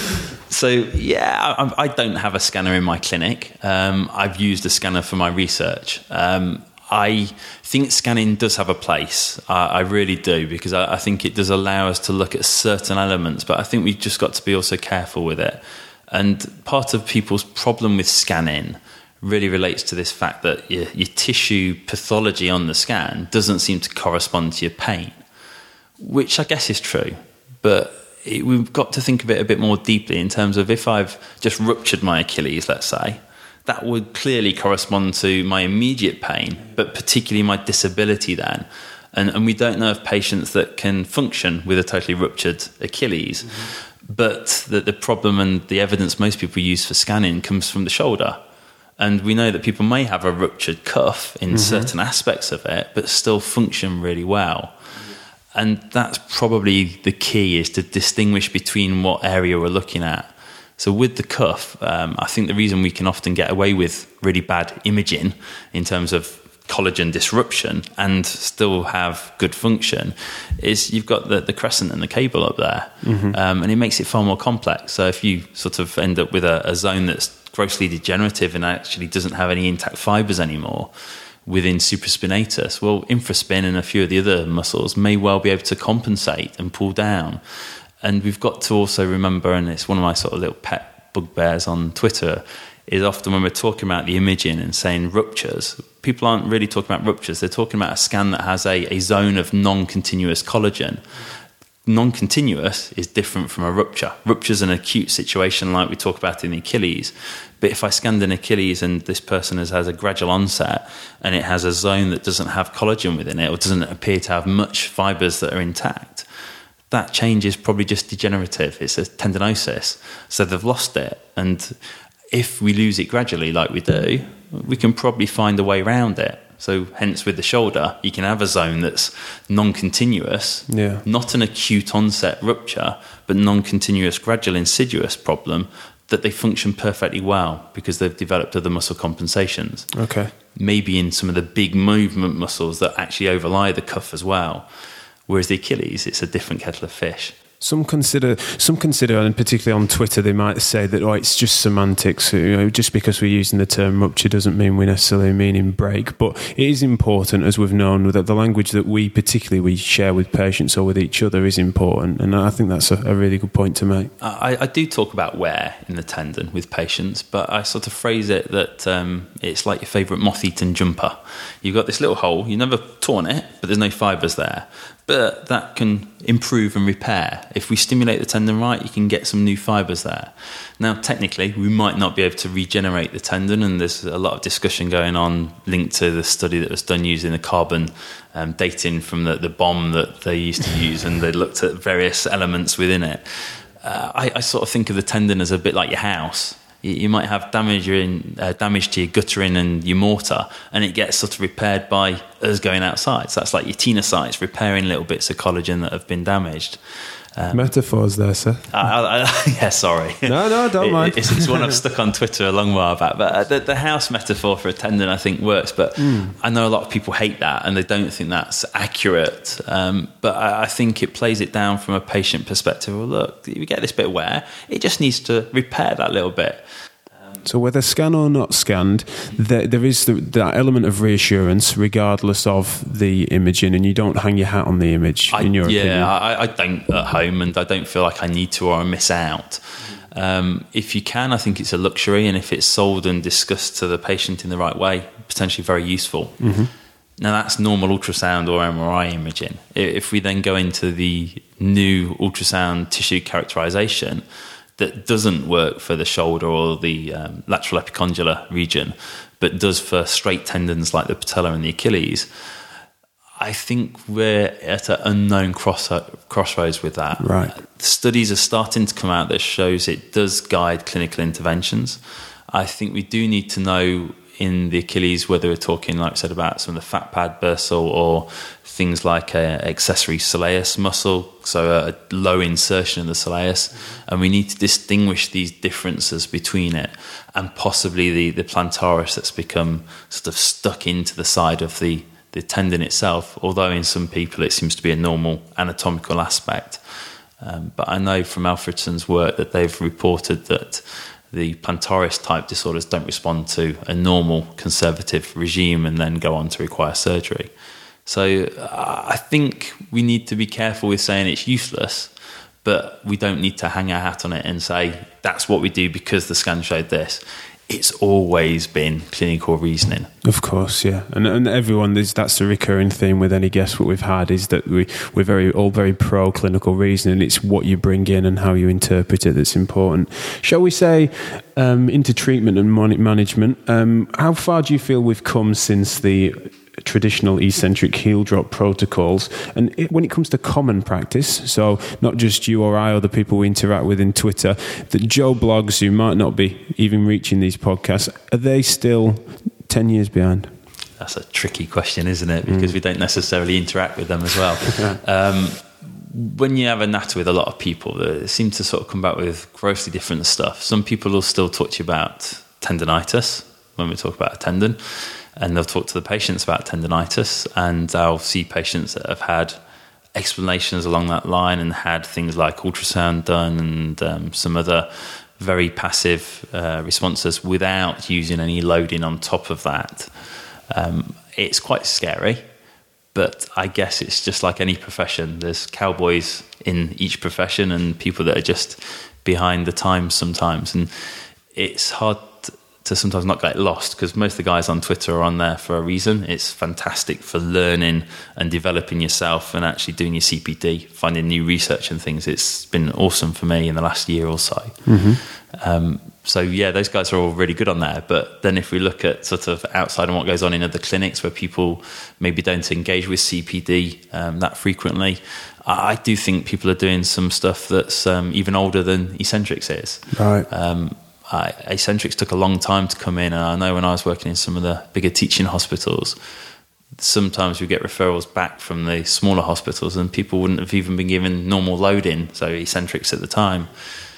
So, yeah, I, I don't have a scanner in my clinic. Um, I've used a scanner for my research. Um, I think scanning does have a place. I, I really do, because I, I think it does allow us to look at certain elements, but I think we've just got to be also careful with it. And part of people's problem with scanning really relates to this fact that your, your tissue pathology on the scan doesn't seem to correspond to your pain, which I guess is true, but it, we've got to think of it a bit more deeply in terms of if I've just ruptured my Achilles, let's say, that would clearly correspond to my immediate pain, but particularly my disability then. And, and we don't know of patients that can function with a totally ruptured Achilles, mm-hmm. but that the problem and the evidence most people use for scanning comes from the shoulder. And we know that people may have a ruptured cuff in mm-hmm. certain aspects of it, but still function really well. Mm-hmm. And that's probably the key, is to distinguish between what area we're looking at. So with the cuff, um, I think the reason we can often get away with really bad imaging in terms of collagen disruption and still have good function is you've got the, the crescent and the cable up there, mm-hmm. um, and it makes it far more complex. So if you sort of end up with a, a zone that's grossly degenerative and actually doesn't have any intact fibers anymore within supraspinatus, well, infraspin and a few of the other muscles may well be able to compensate and pull down. And we've got to also remember, and it's one of my sort of little pet bugbears on Twitter, is often when we're talking about the imaging and saying ruptures, people aren't really talking about ruptures. They're talking about a scan that has a, a zone of non-continuous collagen. Non-continuous is different from a rupture. Rupture is an acute situation like we talk about in the Achilles. But if I scanned an Achilles and this person has, has a gradual onset and it has a zone that doesn't have collagen within it or doesn't appear to have much fibers that are intact, that change is probably just degenerative. It's a tendinosis. So they've lost it. And if we lose it gradually like we do, we can probably find a way around it. So hence with the shoulder, you can have a zone that's non-continuous, yeah. not an acute onset rupture, but non-continuous, gradual, insidious problem that they function perfectly well because they've developed other muscle compensations. Okay. Maybe in some of the big movement muscles that actually overlie the cuff as well. Whereas the Achilles, it's a different kettle of fish. Some consider, some consider, and particularly on Twitter, they might say that oh, it's just semantics. You know, just because we're using the term rupture doesn't mean we necessarily mean break. But it is important, as we've known, that the language that we particularly we share with patients or with each other is important. And I think that's a, a really good point to make. I, I do talk about wear in the tendon with patients, but I sort of phrase it that um, it's like your favourite moth-eaten jumper. You've got this little hole, you've never torn it, but there's no fibres there. But that can improve and repair. If we stimulate the tendon right, you can get some new fibres there. Now, technically, we might not be able to regenerate the tendon, and there's a lot of discussion going on linked to the study that was done using the carbon um, dating from the, the bomb that they used to use, and they looked at various elements within it. Uh, I, I sort of think of the tendon as a bit like your house. You might have damage in uh, damage to your guttering and your mortar, and it gets sort of repaired by us going outside. So that's like your tenocytes repairing little bits of collagen that have been damaged. Um, Metaphors there, sir. I, I, I, yeah, sorry. No, no, don't it, mind. It's, it's one I've stuck on Twitter a long while back. But uh, the, the house metaphor for a tendon, I think, works. But mm. I know a lot of people hate that, and they don't think that's accurate. Um, but I, I think it plays it down from a patient perspective. Well, look, we get this bit of wear. It just needs to repair that little bit. So whether scanned or not scanned, there, there is the, that element of reassurance regardless of the imaging, and you don't hang your hat on the image, I, in your yeah, opinion. Yeah, I, I don't at home, and I don't feel like I need to or I miss out. Um, if you can, I think it's a luxury, and if it's sold and discussed to the patient in the right way, potentially very useful. Mm-hmm. Now, that's normal ultrasound or M R I imaging. If we then go into the new ultrasound tissue characterization, that doesn't work for the shoulder or the um, lateral epicondylar region, but does for straight tendons like the patella and the Achilles, I think we're at an unknown cross, crossroads with that. Right. Studies are starting to come out that shows it does guide clinical interventions. I think we do need to know in the Achilles whether we're talking, like I said, about some of the fat pad bursal or things like a accessory soleus muscle, so a low insertion of the soleus, and we need to distinguish these differences between it and possibly the, the plantaris that's become sort of stuck into the side of the, the tendon itself, although in some people it seems to be a normal anatomical aspect. Um, but I know from Alfredson's work that they've reported that the plantaris type disorders don't respond to a normal conservative regime and then go on to require surgery. So uh, I think we need to be careful with saying it's useless, but we don't need to hang our hat on it and say that's what we do because the scan showed this. it's always been clinical reasoning. Of course, yeah, and and everyone, that's the recurring theme with any guest what we've had is that we we're very all very pro clinical reasoning. It's what you bring in and how you interpret it that's important. Shall we say um, into treatment and mon- management? Um, how far do you feel we've come since the traditional eccentric heel drop protocols, and it, when it comes to common practice, so not just you or I or the people we interact with in Twitter, that Joe blogs who might not be even reaching these podcasts, are they still ten years behind? That's a tricky question, isn't it? Because mm. we don't necessarily interact with them as well. um, when you have a natter with a lot of people, they seem to sort of come back with grossly different stuff. Some people will still talk to you about tendonitis when we talk about a tendon, and they'll talk to the patients about tendonitis, and I'll see patients that have had explanations along that line and had things like ultrasound done and um, some other very passive uh, responses without using any loading on top of that. Um, it's quite scary, but I guess it's just like any profession. There's cowboys in each profession and people that are just behind the times sometimes, and it's hard to sometimes not get lost, because most of the guys on Twitter are on there for a reason. It's fantastic for learning and developing yourself and actually doing your C P D, finding new research and things. It's been awesome for me in the last year or so. Mm-hmm. Um, so yeah, those guys are all really good on there. But then if we look at sort of outside of what goes on in other clinics where people maybe don't engage with C P D um, that frequently, I do think people are doing some stuff that's um, even older than eccentrics is. Right. Um, I, eccentrics took a long time to come in, and I know when I was working in some of the bigger teaching hospitals, sometimes we get referrals back from the smaller hospitals and people wouldn't have even been given normal loading, so eccentrics at the time.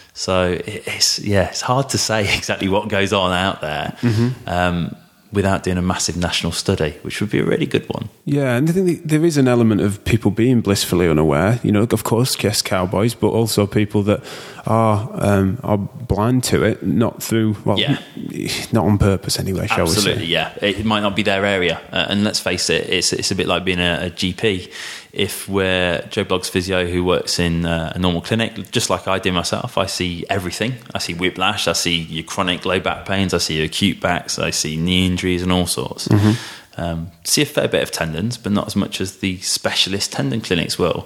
So it's yeah, it's hard to say exactly what goes on out there. Mm-hmm. um, without doing a massive national study, which would be a really good one. Yeah, and I think there is an element of people being blissfully unaware, you know, of course, yes, cowboys, but also people that are um, are blind to it, not through, well, yeah. not on purpose anyway, shall Absolutely, we say. yeah. It might not be their area. Uh, and let's face it, it's it's a bit like being a, a G P. If we're Joe Bloggs physio who works in uh, a normal clinic, just like I do myself, I see everything. I see whiplash, I see your chronic low back pains, I see your acute backs, I see knee injuries and all sorts. Mm-hmm. Um, see a fair bit of tendons, but not as much as the specialist tendon clinics will.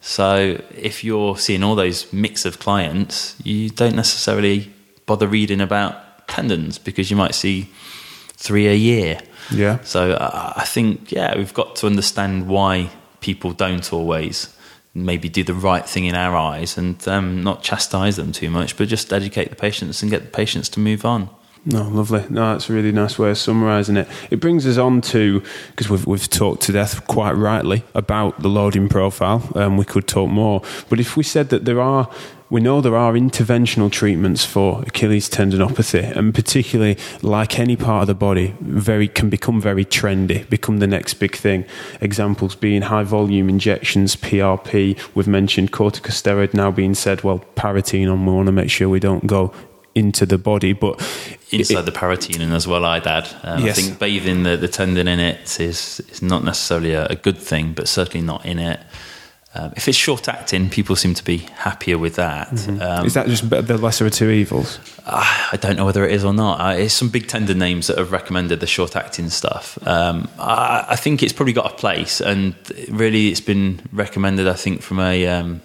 So if you're seeing all those mix of clients, you don't necessarily bother reading about tendons because you might see three a year. Yeah. So uh, I think, yeah, we've got to understand why people don't always maybe do the right thing in our eyes, and um, not chastise them too much, but just educate the patients and get the patients to move on. No, lovely. No, that's a really nice way of summarising it. It brings us on to, because we've we've talked to death quite rightly about the loading profile, and um, we could talk more. But if we said that there are, we know there are interventional treatments for Achilles tendinopathy, and particularly like any part of the body, very can become very trendy, become the next big thing. Examples being high volume injections, P R P. We've mentioned corticosteroid now being said. Well, Paratenon. We want to make sure we don't go into the body, but inside it, the Paratenon as well, I'd add. Um, yes. I think bathing the, the tendon in it is, is not necessarily a, a good thing, but certainly not in it. Um, if it's short acting, people seem to be happier with that. Mm-hmm. Um, is that just the lesser of two evils? I don't know whether it is or not. Uh, it's some big tendon names that have recommended the short acting stuff. Um, I, I think it's probably got a place, and really it's been recommended, I think, from a um,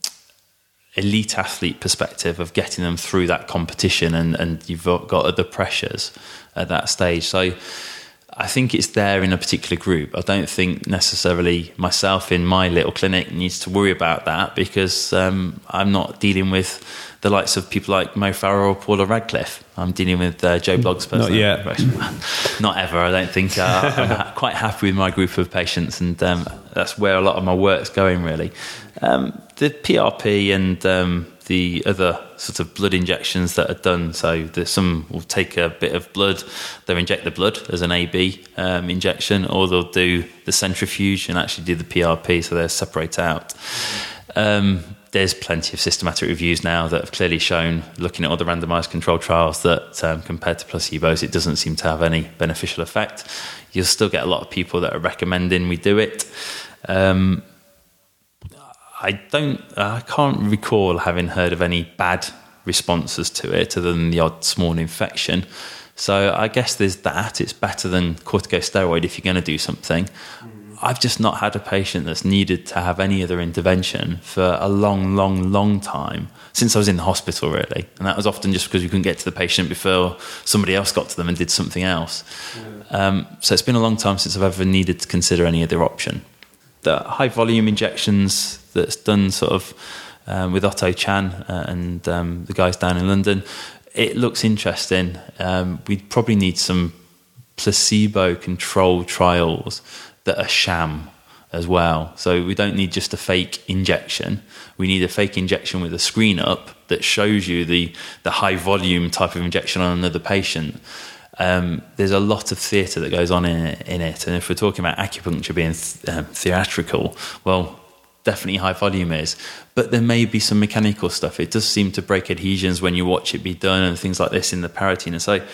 elite athlete perspective of getting them through that competition, and, and you've got other pressures at that stage. So I think it's there in a particular group. I don't think necessarily myself in my little clinic needs to worry about that, because um, I'm not dealing with the likes of people like Mo Farah or Paula Radcliffe. I'm dealing with uh, Joe Bloggs person. Not yet. Not ever, I don't think. Uh, I'm ha- quite happy with my group of patients, and um, that's where a lot of my work's going, really. Um, the P R P and um, the other sort of blood injections that are done, so there's some will take a bit of blood, they'll inject the blood as an A B um, injection, or they'll do the centrifuge and actually do the P R P, so they're separate out. Um, there's plenty of systematic reviews now that have clearly shown, looking at all the randomised controlled trials, that um, compared to placebos, it doesn't seem to have any beneficial effect. You'll still get a lot of people that are recommending we do it. Um, I don't, I can't recall having heard of any bad responses to it other than the odd small infection. So I guess there's that. It's better than corticosteroid if you're going to do something. I've just not had a patient that's needed to have any other intervention for a long, long, long time since I was in the hospital, really. And that was often just because we couldn't get to the patient before somebody else got to them and did something else. Yeah. Um, so it's been a long time since I've ever needed to consider any other option. The high volume injections that's done sort of um, with Otto Chan uh, and um, the guys down in London, it looks interesting. Um, we'd probably need some placebo-controlled trials that are sham as well. So we don't need just a fake injection. We need a fake injection with a screen up that shows you the, the high volume type of injection on another patient. Um, there's a lot of theatre that goes on in it, in it. And if we're talking about acupuncture being th- um, theatrical, well, definitely high volume is. But there may be some mechanical stuff. It does seem to break adhesions when you watch it be done and things like this in the Paratine. And so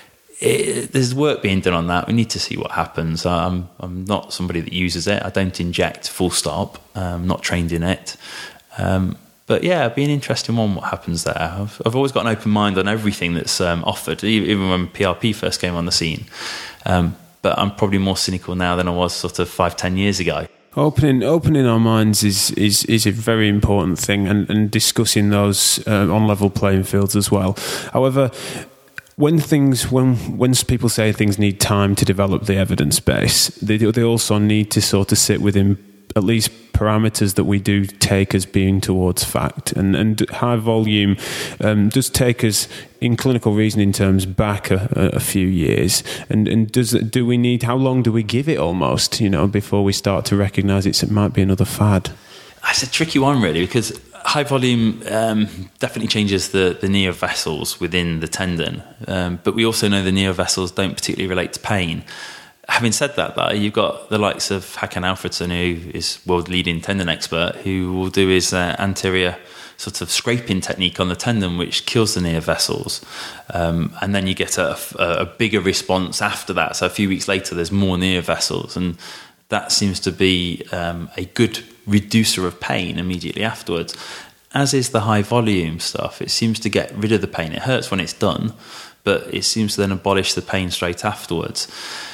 It, there's work being done on that. We need to see what happens. I'm I'm not somebody that uses it. I don't inject full stop. I'm not trained in it. Um, but yeah, it'd be an interesting one what happens there. I've, I've always got an open mind on everything that's um, offered, even when P R P first came on the scene. Um, but I'm probably more cynical now than I was sort of five, ten years ago. Opening opening our minds is is, is a very important thing, and, and discussing those uh, on level playing fields as well. However, When things, when when people say things need time to develop the evidence base, they they also need to sort of sit within at least parameters that we do take as being towards fact. And and high volume um, does take us in clinical reasoning terms back a, a few years. And and does do we need? How long do we give it almost? You know, before we start to recognise it's, it might be another fad. That's a tricky one, really, because high volume um, definitely changes the, the neovessels within the tendon, um, but we also know the neovessels don't particularly relate to pain. Having said that, though, you've got the likes of Hakan Alfredsson, who is world-leading tendon expert, who will do his uh, anterior sort of scraping technique on the tendon, which kills the neovessels, um, and then you get a, a bigger response after that. So a few weeks later, there's more neovessels, and that seems to be um, a good reducer of pain immediately afterwards, as is the high volume stuff. It seems to get rid of the pain. It hurts when it's done, but it seems to then abolish the pain straight afterwards.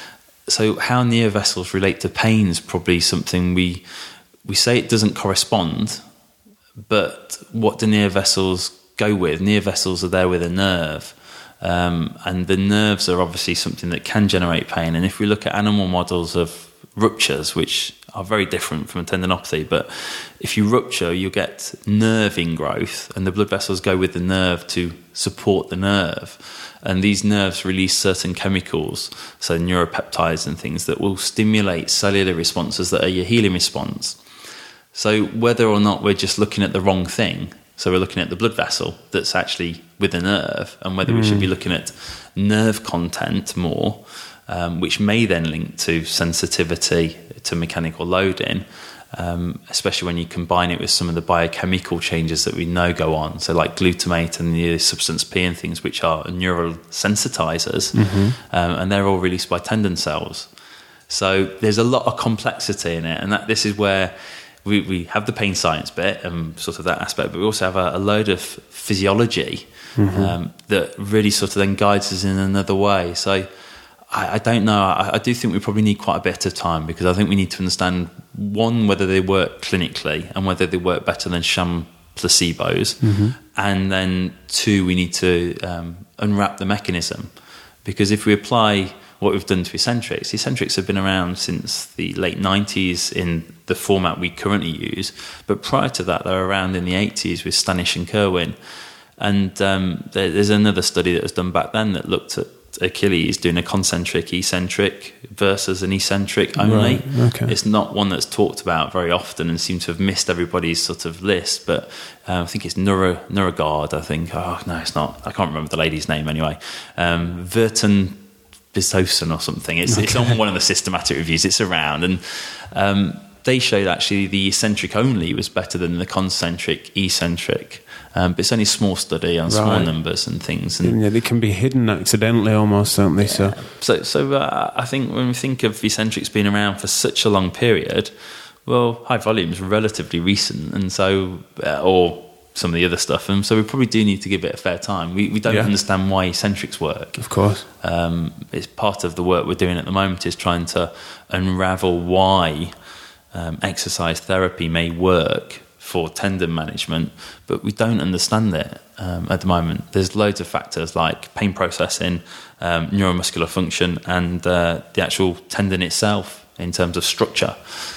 So how neovessels relate to pain is probably something we we say it doesn't correspond, but what do neovessels go with? Neovessels are there with a nerve, um, and the nerves are obviously something that can generate pain. And if we look at animal models of ruptures, which are very different from a tendinopathy, but if you rupture, you get nerve ingrowth, and the blood vessels go with the nerve to support the nerve, and these nerves release certain chemicals, so neuropeptides and things that will stimulate cellular responses that are your healing response. So whether or not we're just looking at the wrong thing, so we're looking at the blood vessel that's actually with the nerve, and whether mm. we should be looking at nerve content more, Um, which may then link to sensitivity to mechanical loading, um, especially when you combine it with some of the biochemical changes that we know go on, so like glutamate and the substance P and things, which are neural sensitizers, mm-hmm. um, and they're all released by tendon cells. So there's a lot of complexity in it, and that this is where we, we have the pain science bit and sort of that aspect, but we also have a, a load of physiology mm-hmm. um, that really sort of then guides us in another way. So I, I don't know. I, I do think we probably need quite a bit of time, because I think we need to understand, one, whether they work clinically and whether they work better than sham placebos, mm-hmm. and then two, we need to um, unwrap the mechanism, because if we apply what we've done to eccentrics, eccentrics have been around since the late nineties in the format we currently use, but prior to that they were around in the eighties with Stanish and Kerwin, and um, there, there's another study that was done back then that looked at Achilles doing a concentric eccentric versus an eccentric only. Right, okay. It's not one that's talked about very often and seems to have missed everybody's sort of list, but um, I think it's Neuro, Neurogard, I think. Oh, no, it's not. I can't remember the lady's name anyway. Um, Verton Bistosen or something. It's, okay. It's on one of the systematic reviews. It's around, and um, they showed actually the eccentric only was better than the concentric eccentric. Um, but it's only a small study on small right. numbers and things. And yeah, they can be hidden accidentally almost, don't they? Yeah. So, so, so uh, I think when we think of eccentrics being around for such a long period, well, high volume is relatively recent, and so, uh, or some of the other stuff, and so we probably do need to give it a fair time. We, we don't yeah. understand why eccentrics work. Of course. Um, it's part of the work we're doing at the moment is trying to unravel why um, exercise therapy may work for tendon management, but we don't understand it um, at the moment. There's loads of factors like pain processing, um, neuromuscular function, and uh, the actual tendon itself in terms of structure.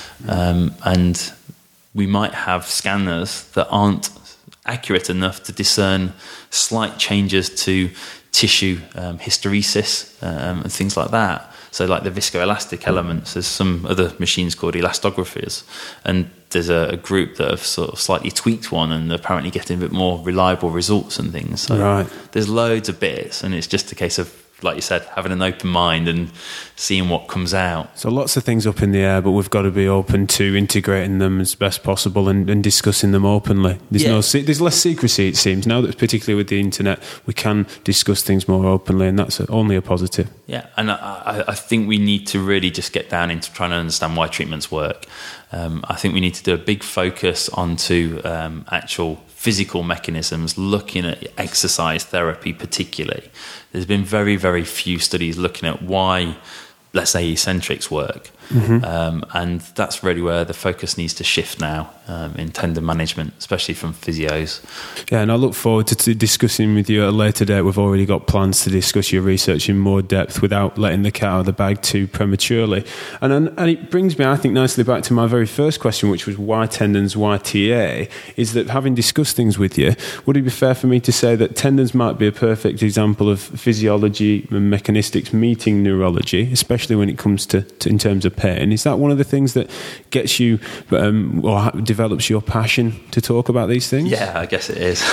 Um, and we might have scanners that aren't accurate enough to discern slight changes to tissue um, hysteresis um, and things like that. So like the viscoelastic elements, there's some other machines called elastographers, and there's a, a group that have sort of slightly tweaked one and apparently getting a bit more reliable results and things. So right. there's loads of bits, and it's just a case of, like you said, having an open mind and seeing what comes out. So lots of things up in the air, but we've got to be open to integrating them as best possible and, and discussing them openly. There's yeah. no, there's less secrecy, it seems, now that particularly with the internet, we can discuss things more openly, and that's only a positive. Yeah, and I, I think we need to really just get down into trying to understand why treatments work. Um, I think we need to do a big focus onto um, actual physical mechanisms, looking at exercise therapy particularly. There's been very, very few studies looking at why, let's say, eccentrics work. Mm-hmm. Um, and that's really where the focus needs to shift now um, in tendon management, especially from physios. Yeah, and I look forward to, to discussing with you at a later date. We've already got plans to discuss your research in more depth without letting the cat out of the bag too prematurely. And, and, and it brings me, I think, nicely back to my very first question, which was why tendons, why T A, is that having discussed things with you, would it be fair for me to say that tendons might be a perfect example of physiology and mechanistics meeting neurology, especially when it comes to, to in terms of pain? Is that one of the things that gets you um, or develops your passion to talk about these things? Yeah, I guess it is.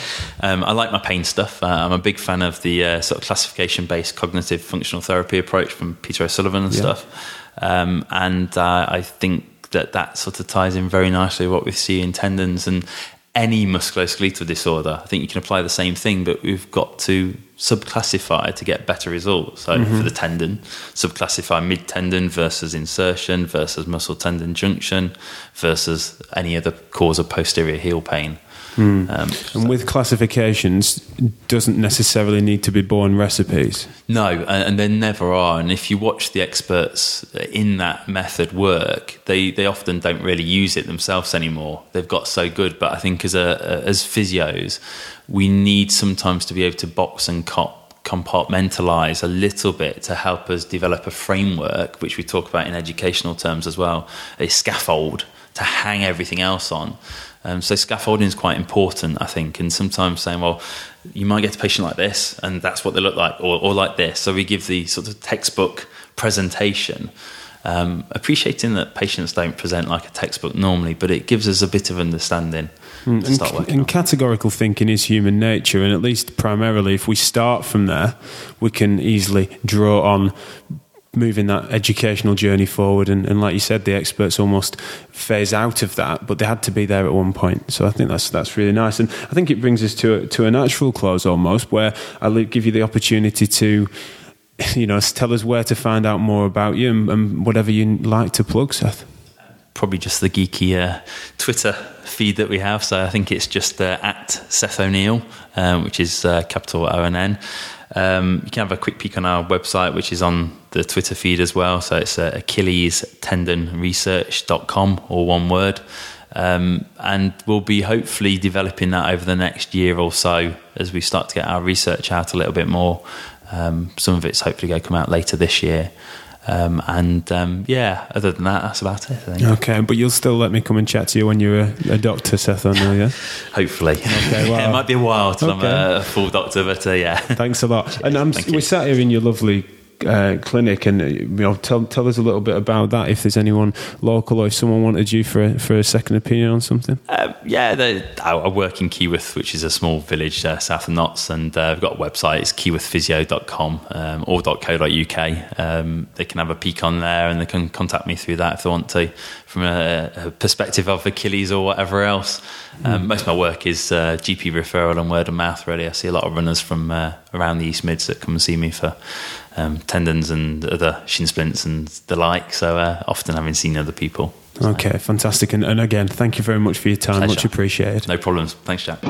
um, I like my pain stuff. Uh, I'm a big fan of the uh, sort of classification-based cognitive functional therapy approach from Peter O'Sullivan and yeah. stuff. Um, and uh, I think that that sort of ties in very nicely with what we see in tendons and any musculoskeletal disorder. I think you can apply the same thing, but we've got to subclassify to get better results. So mm-hmm. for the tendon, subclassify mid-tendon versus insertion versus muscle tendon junction versus any other cause of posterior heel pain. Mm. Um, and with classifications, doesn't necessarily need to be born recipes. No, and, and there never are. And if you watch the experts in that method work, they, they often don't really use it themselves anymore. They've got so good. But I think as a as physios, we need sometimes to be able to box and cop. compartmentalize a little bit to help us develop a framework, which we talk about in educational terms as well, a scaffold to hang everything else on. Um, so scaffolding is quite important, I think, and sometimes saying, well, you might get a patient like this and that's what they look like, or, or like this. So we give the sort of textbook presentation, um, appreciating that patients don't present like a textbook normally, but it gives us a bit of understanding. And, and categorical thinking is human nature, and at least primarily if we start from there, we can easily draw on moving that educational journey forward. And, and like you said, the experts almost phase out of that, but they had to be there at one point. So I think that's that's really nice. And I think it brings us to a, to a natural close almost, where I'll give you the opportunity to, you know, tell us where to find out more about you and, and whatever you like to plug, Seth. Probably just the geeky uh, Twitter feed that we have. So I think it's just uh, at Seth O'Neill, um, which is uh, capital O N N. Um, you can have a quick peek on our website, which is on the Twitter feed as well. So it's uh, achilles tendon research dot com, or one word. Um, and we'll be hopefully developing that over the next year or so as we start to get our research out a little bit more. Um, some of it's hopefully going to come out later this year. Um, and um, yeah, other than that, that's about it, I think. Okay, but you'll still let me come and chat to you when you're a, a doctor, Seth O'Neill, yeah? Hopefully. Okay, well, it might be a while till okay. I'm a, a full doctor, but uh, yeah. Thanks a lot. And I'm, we're sat here in your lovely uh, clinic, and you know, tell tell us a little bit about that. If there's anyone local, or if someone wanted you for a, for a second opinion on something. Um, yeah, the, I work in Keyworth, which is a small village uh, south of Notts, and uh, I've got a website. It's keyworth physio dot com um, or .co.uk. Um, they can have a peek on there, and they can contact me through that if they want to, from a, a perspective of Achilles or whatever else. Um, mm. Most of my work is uh, G P referral and word of mouth, really. I see a lot of runners from uh, around the East Mids that come and see me for um, tendons and other shin splints and the like, so uh, often having seen other people. So. Okay, fantastic. And, and again, thank you very much for your time. Pleasure. Much appreciated. No problems. Thanks, Jack.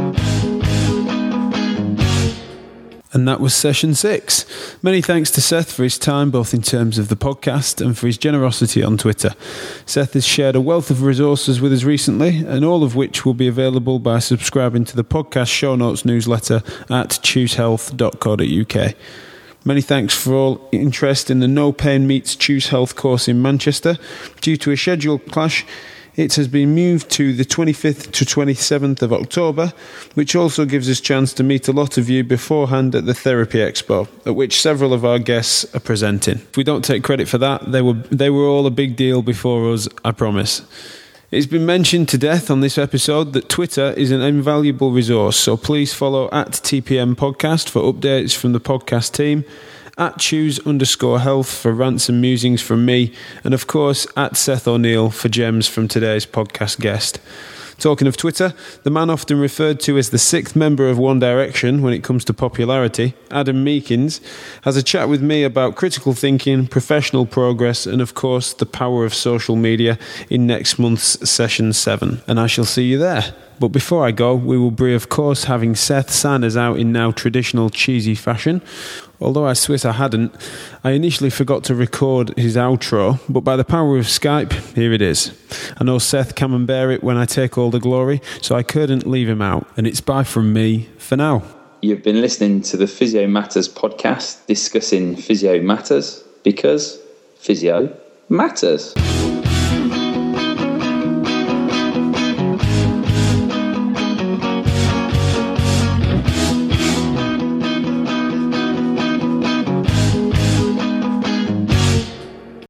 And that was session six. Many thanks to Seth for his time, both in terms of the podcast and for his generosity on Twitter. Seth has shared a wealth of resources with us recently, and all of which will be available by subscribing to the podcast show notes newsletter at choose health dot co dot uk. Many thanks for all interest in the No Pain Meets Choose Health course in Manchester. Due to a schedule clash, it has been moved to the twenty-fifth to twenty-seventh of October, which also gives us a chance to meet a lot of you beforehand at the Therapy Expo, at which several of our guests are presenting. If we don't take credit for that, they were they were all a big deal before us, I promise. It's been mentioned to death on this episode that Twitter is an invaluable resource, so please follow at T P M Podcast for updates from the podcast team, at choose underscore health for rants and musings from me, and of course at Seth O'Neill for gems from today's podcast guest. Talking of Twitter, the man often referred to as the sixth member of One Direction when it comes to popularity, Adam Meekins, has a chat with me about critical thinking, professional progress, and of course the power of social media in next month's session seven. And I shall see you there. But before I go, we will be, of course, having Seth Sanders out in now traditional cheesy fashion. Although I swear I hadn't, I initially forgot to record his outro, but by the power of Skype, here it is. I know Seth can bear it when I take all the glory, so I couldn't leave him out. And it's bye from me for now. You've been listening to the Physio Matters podcast discussing physio matters because physio matters.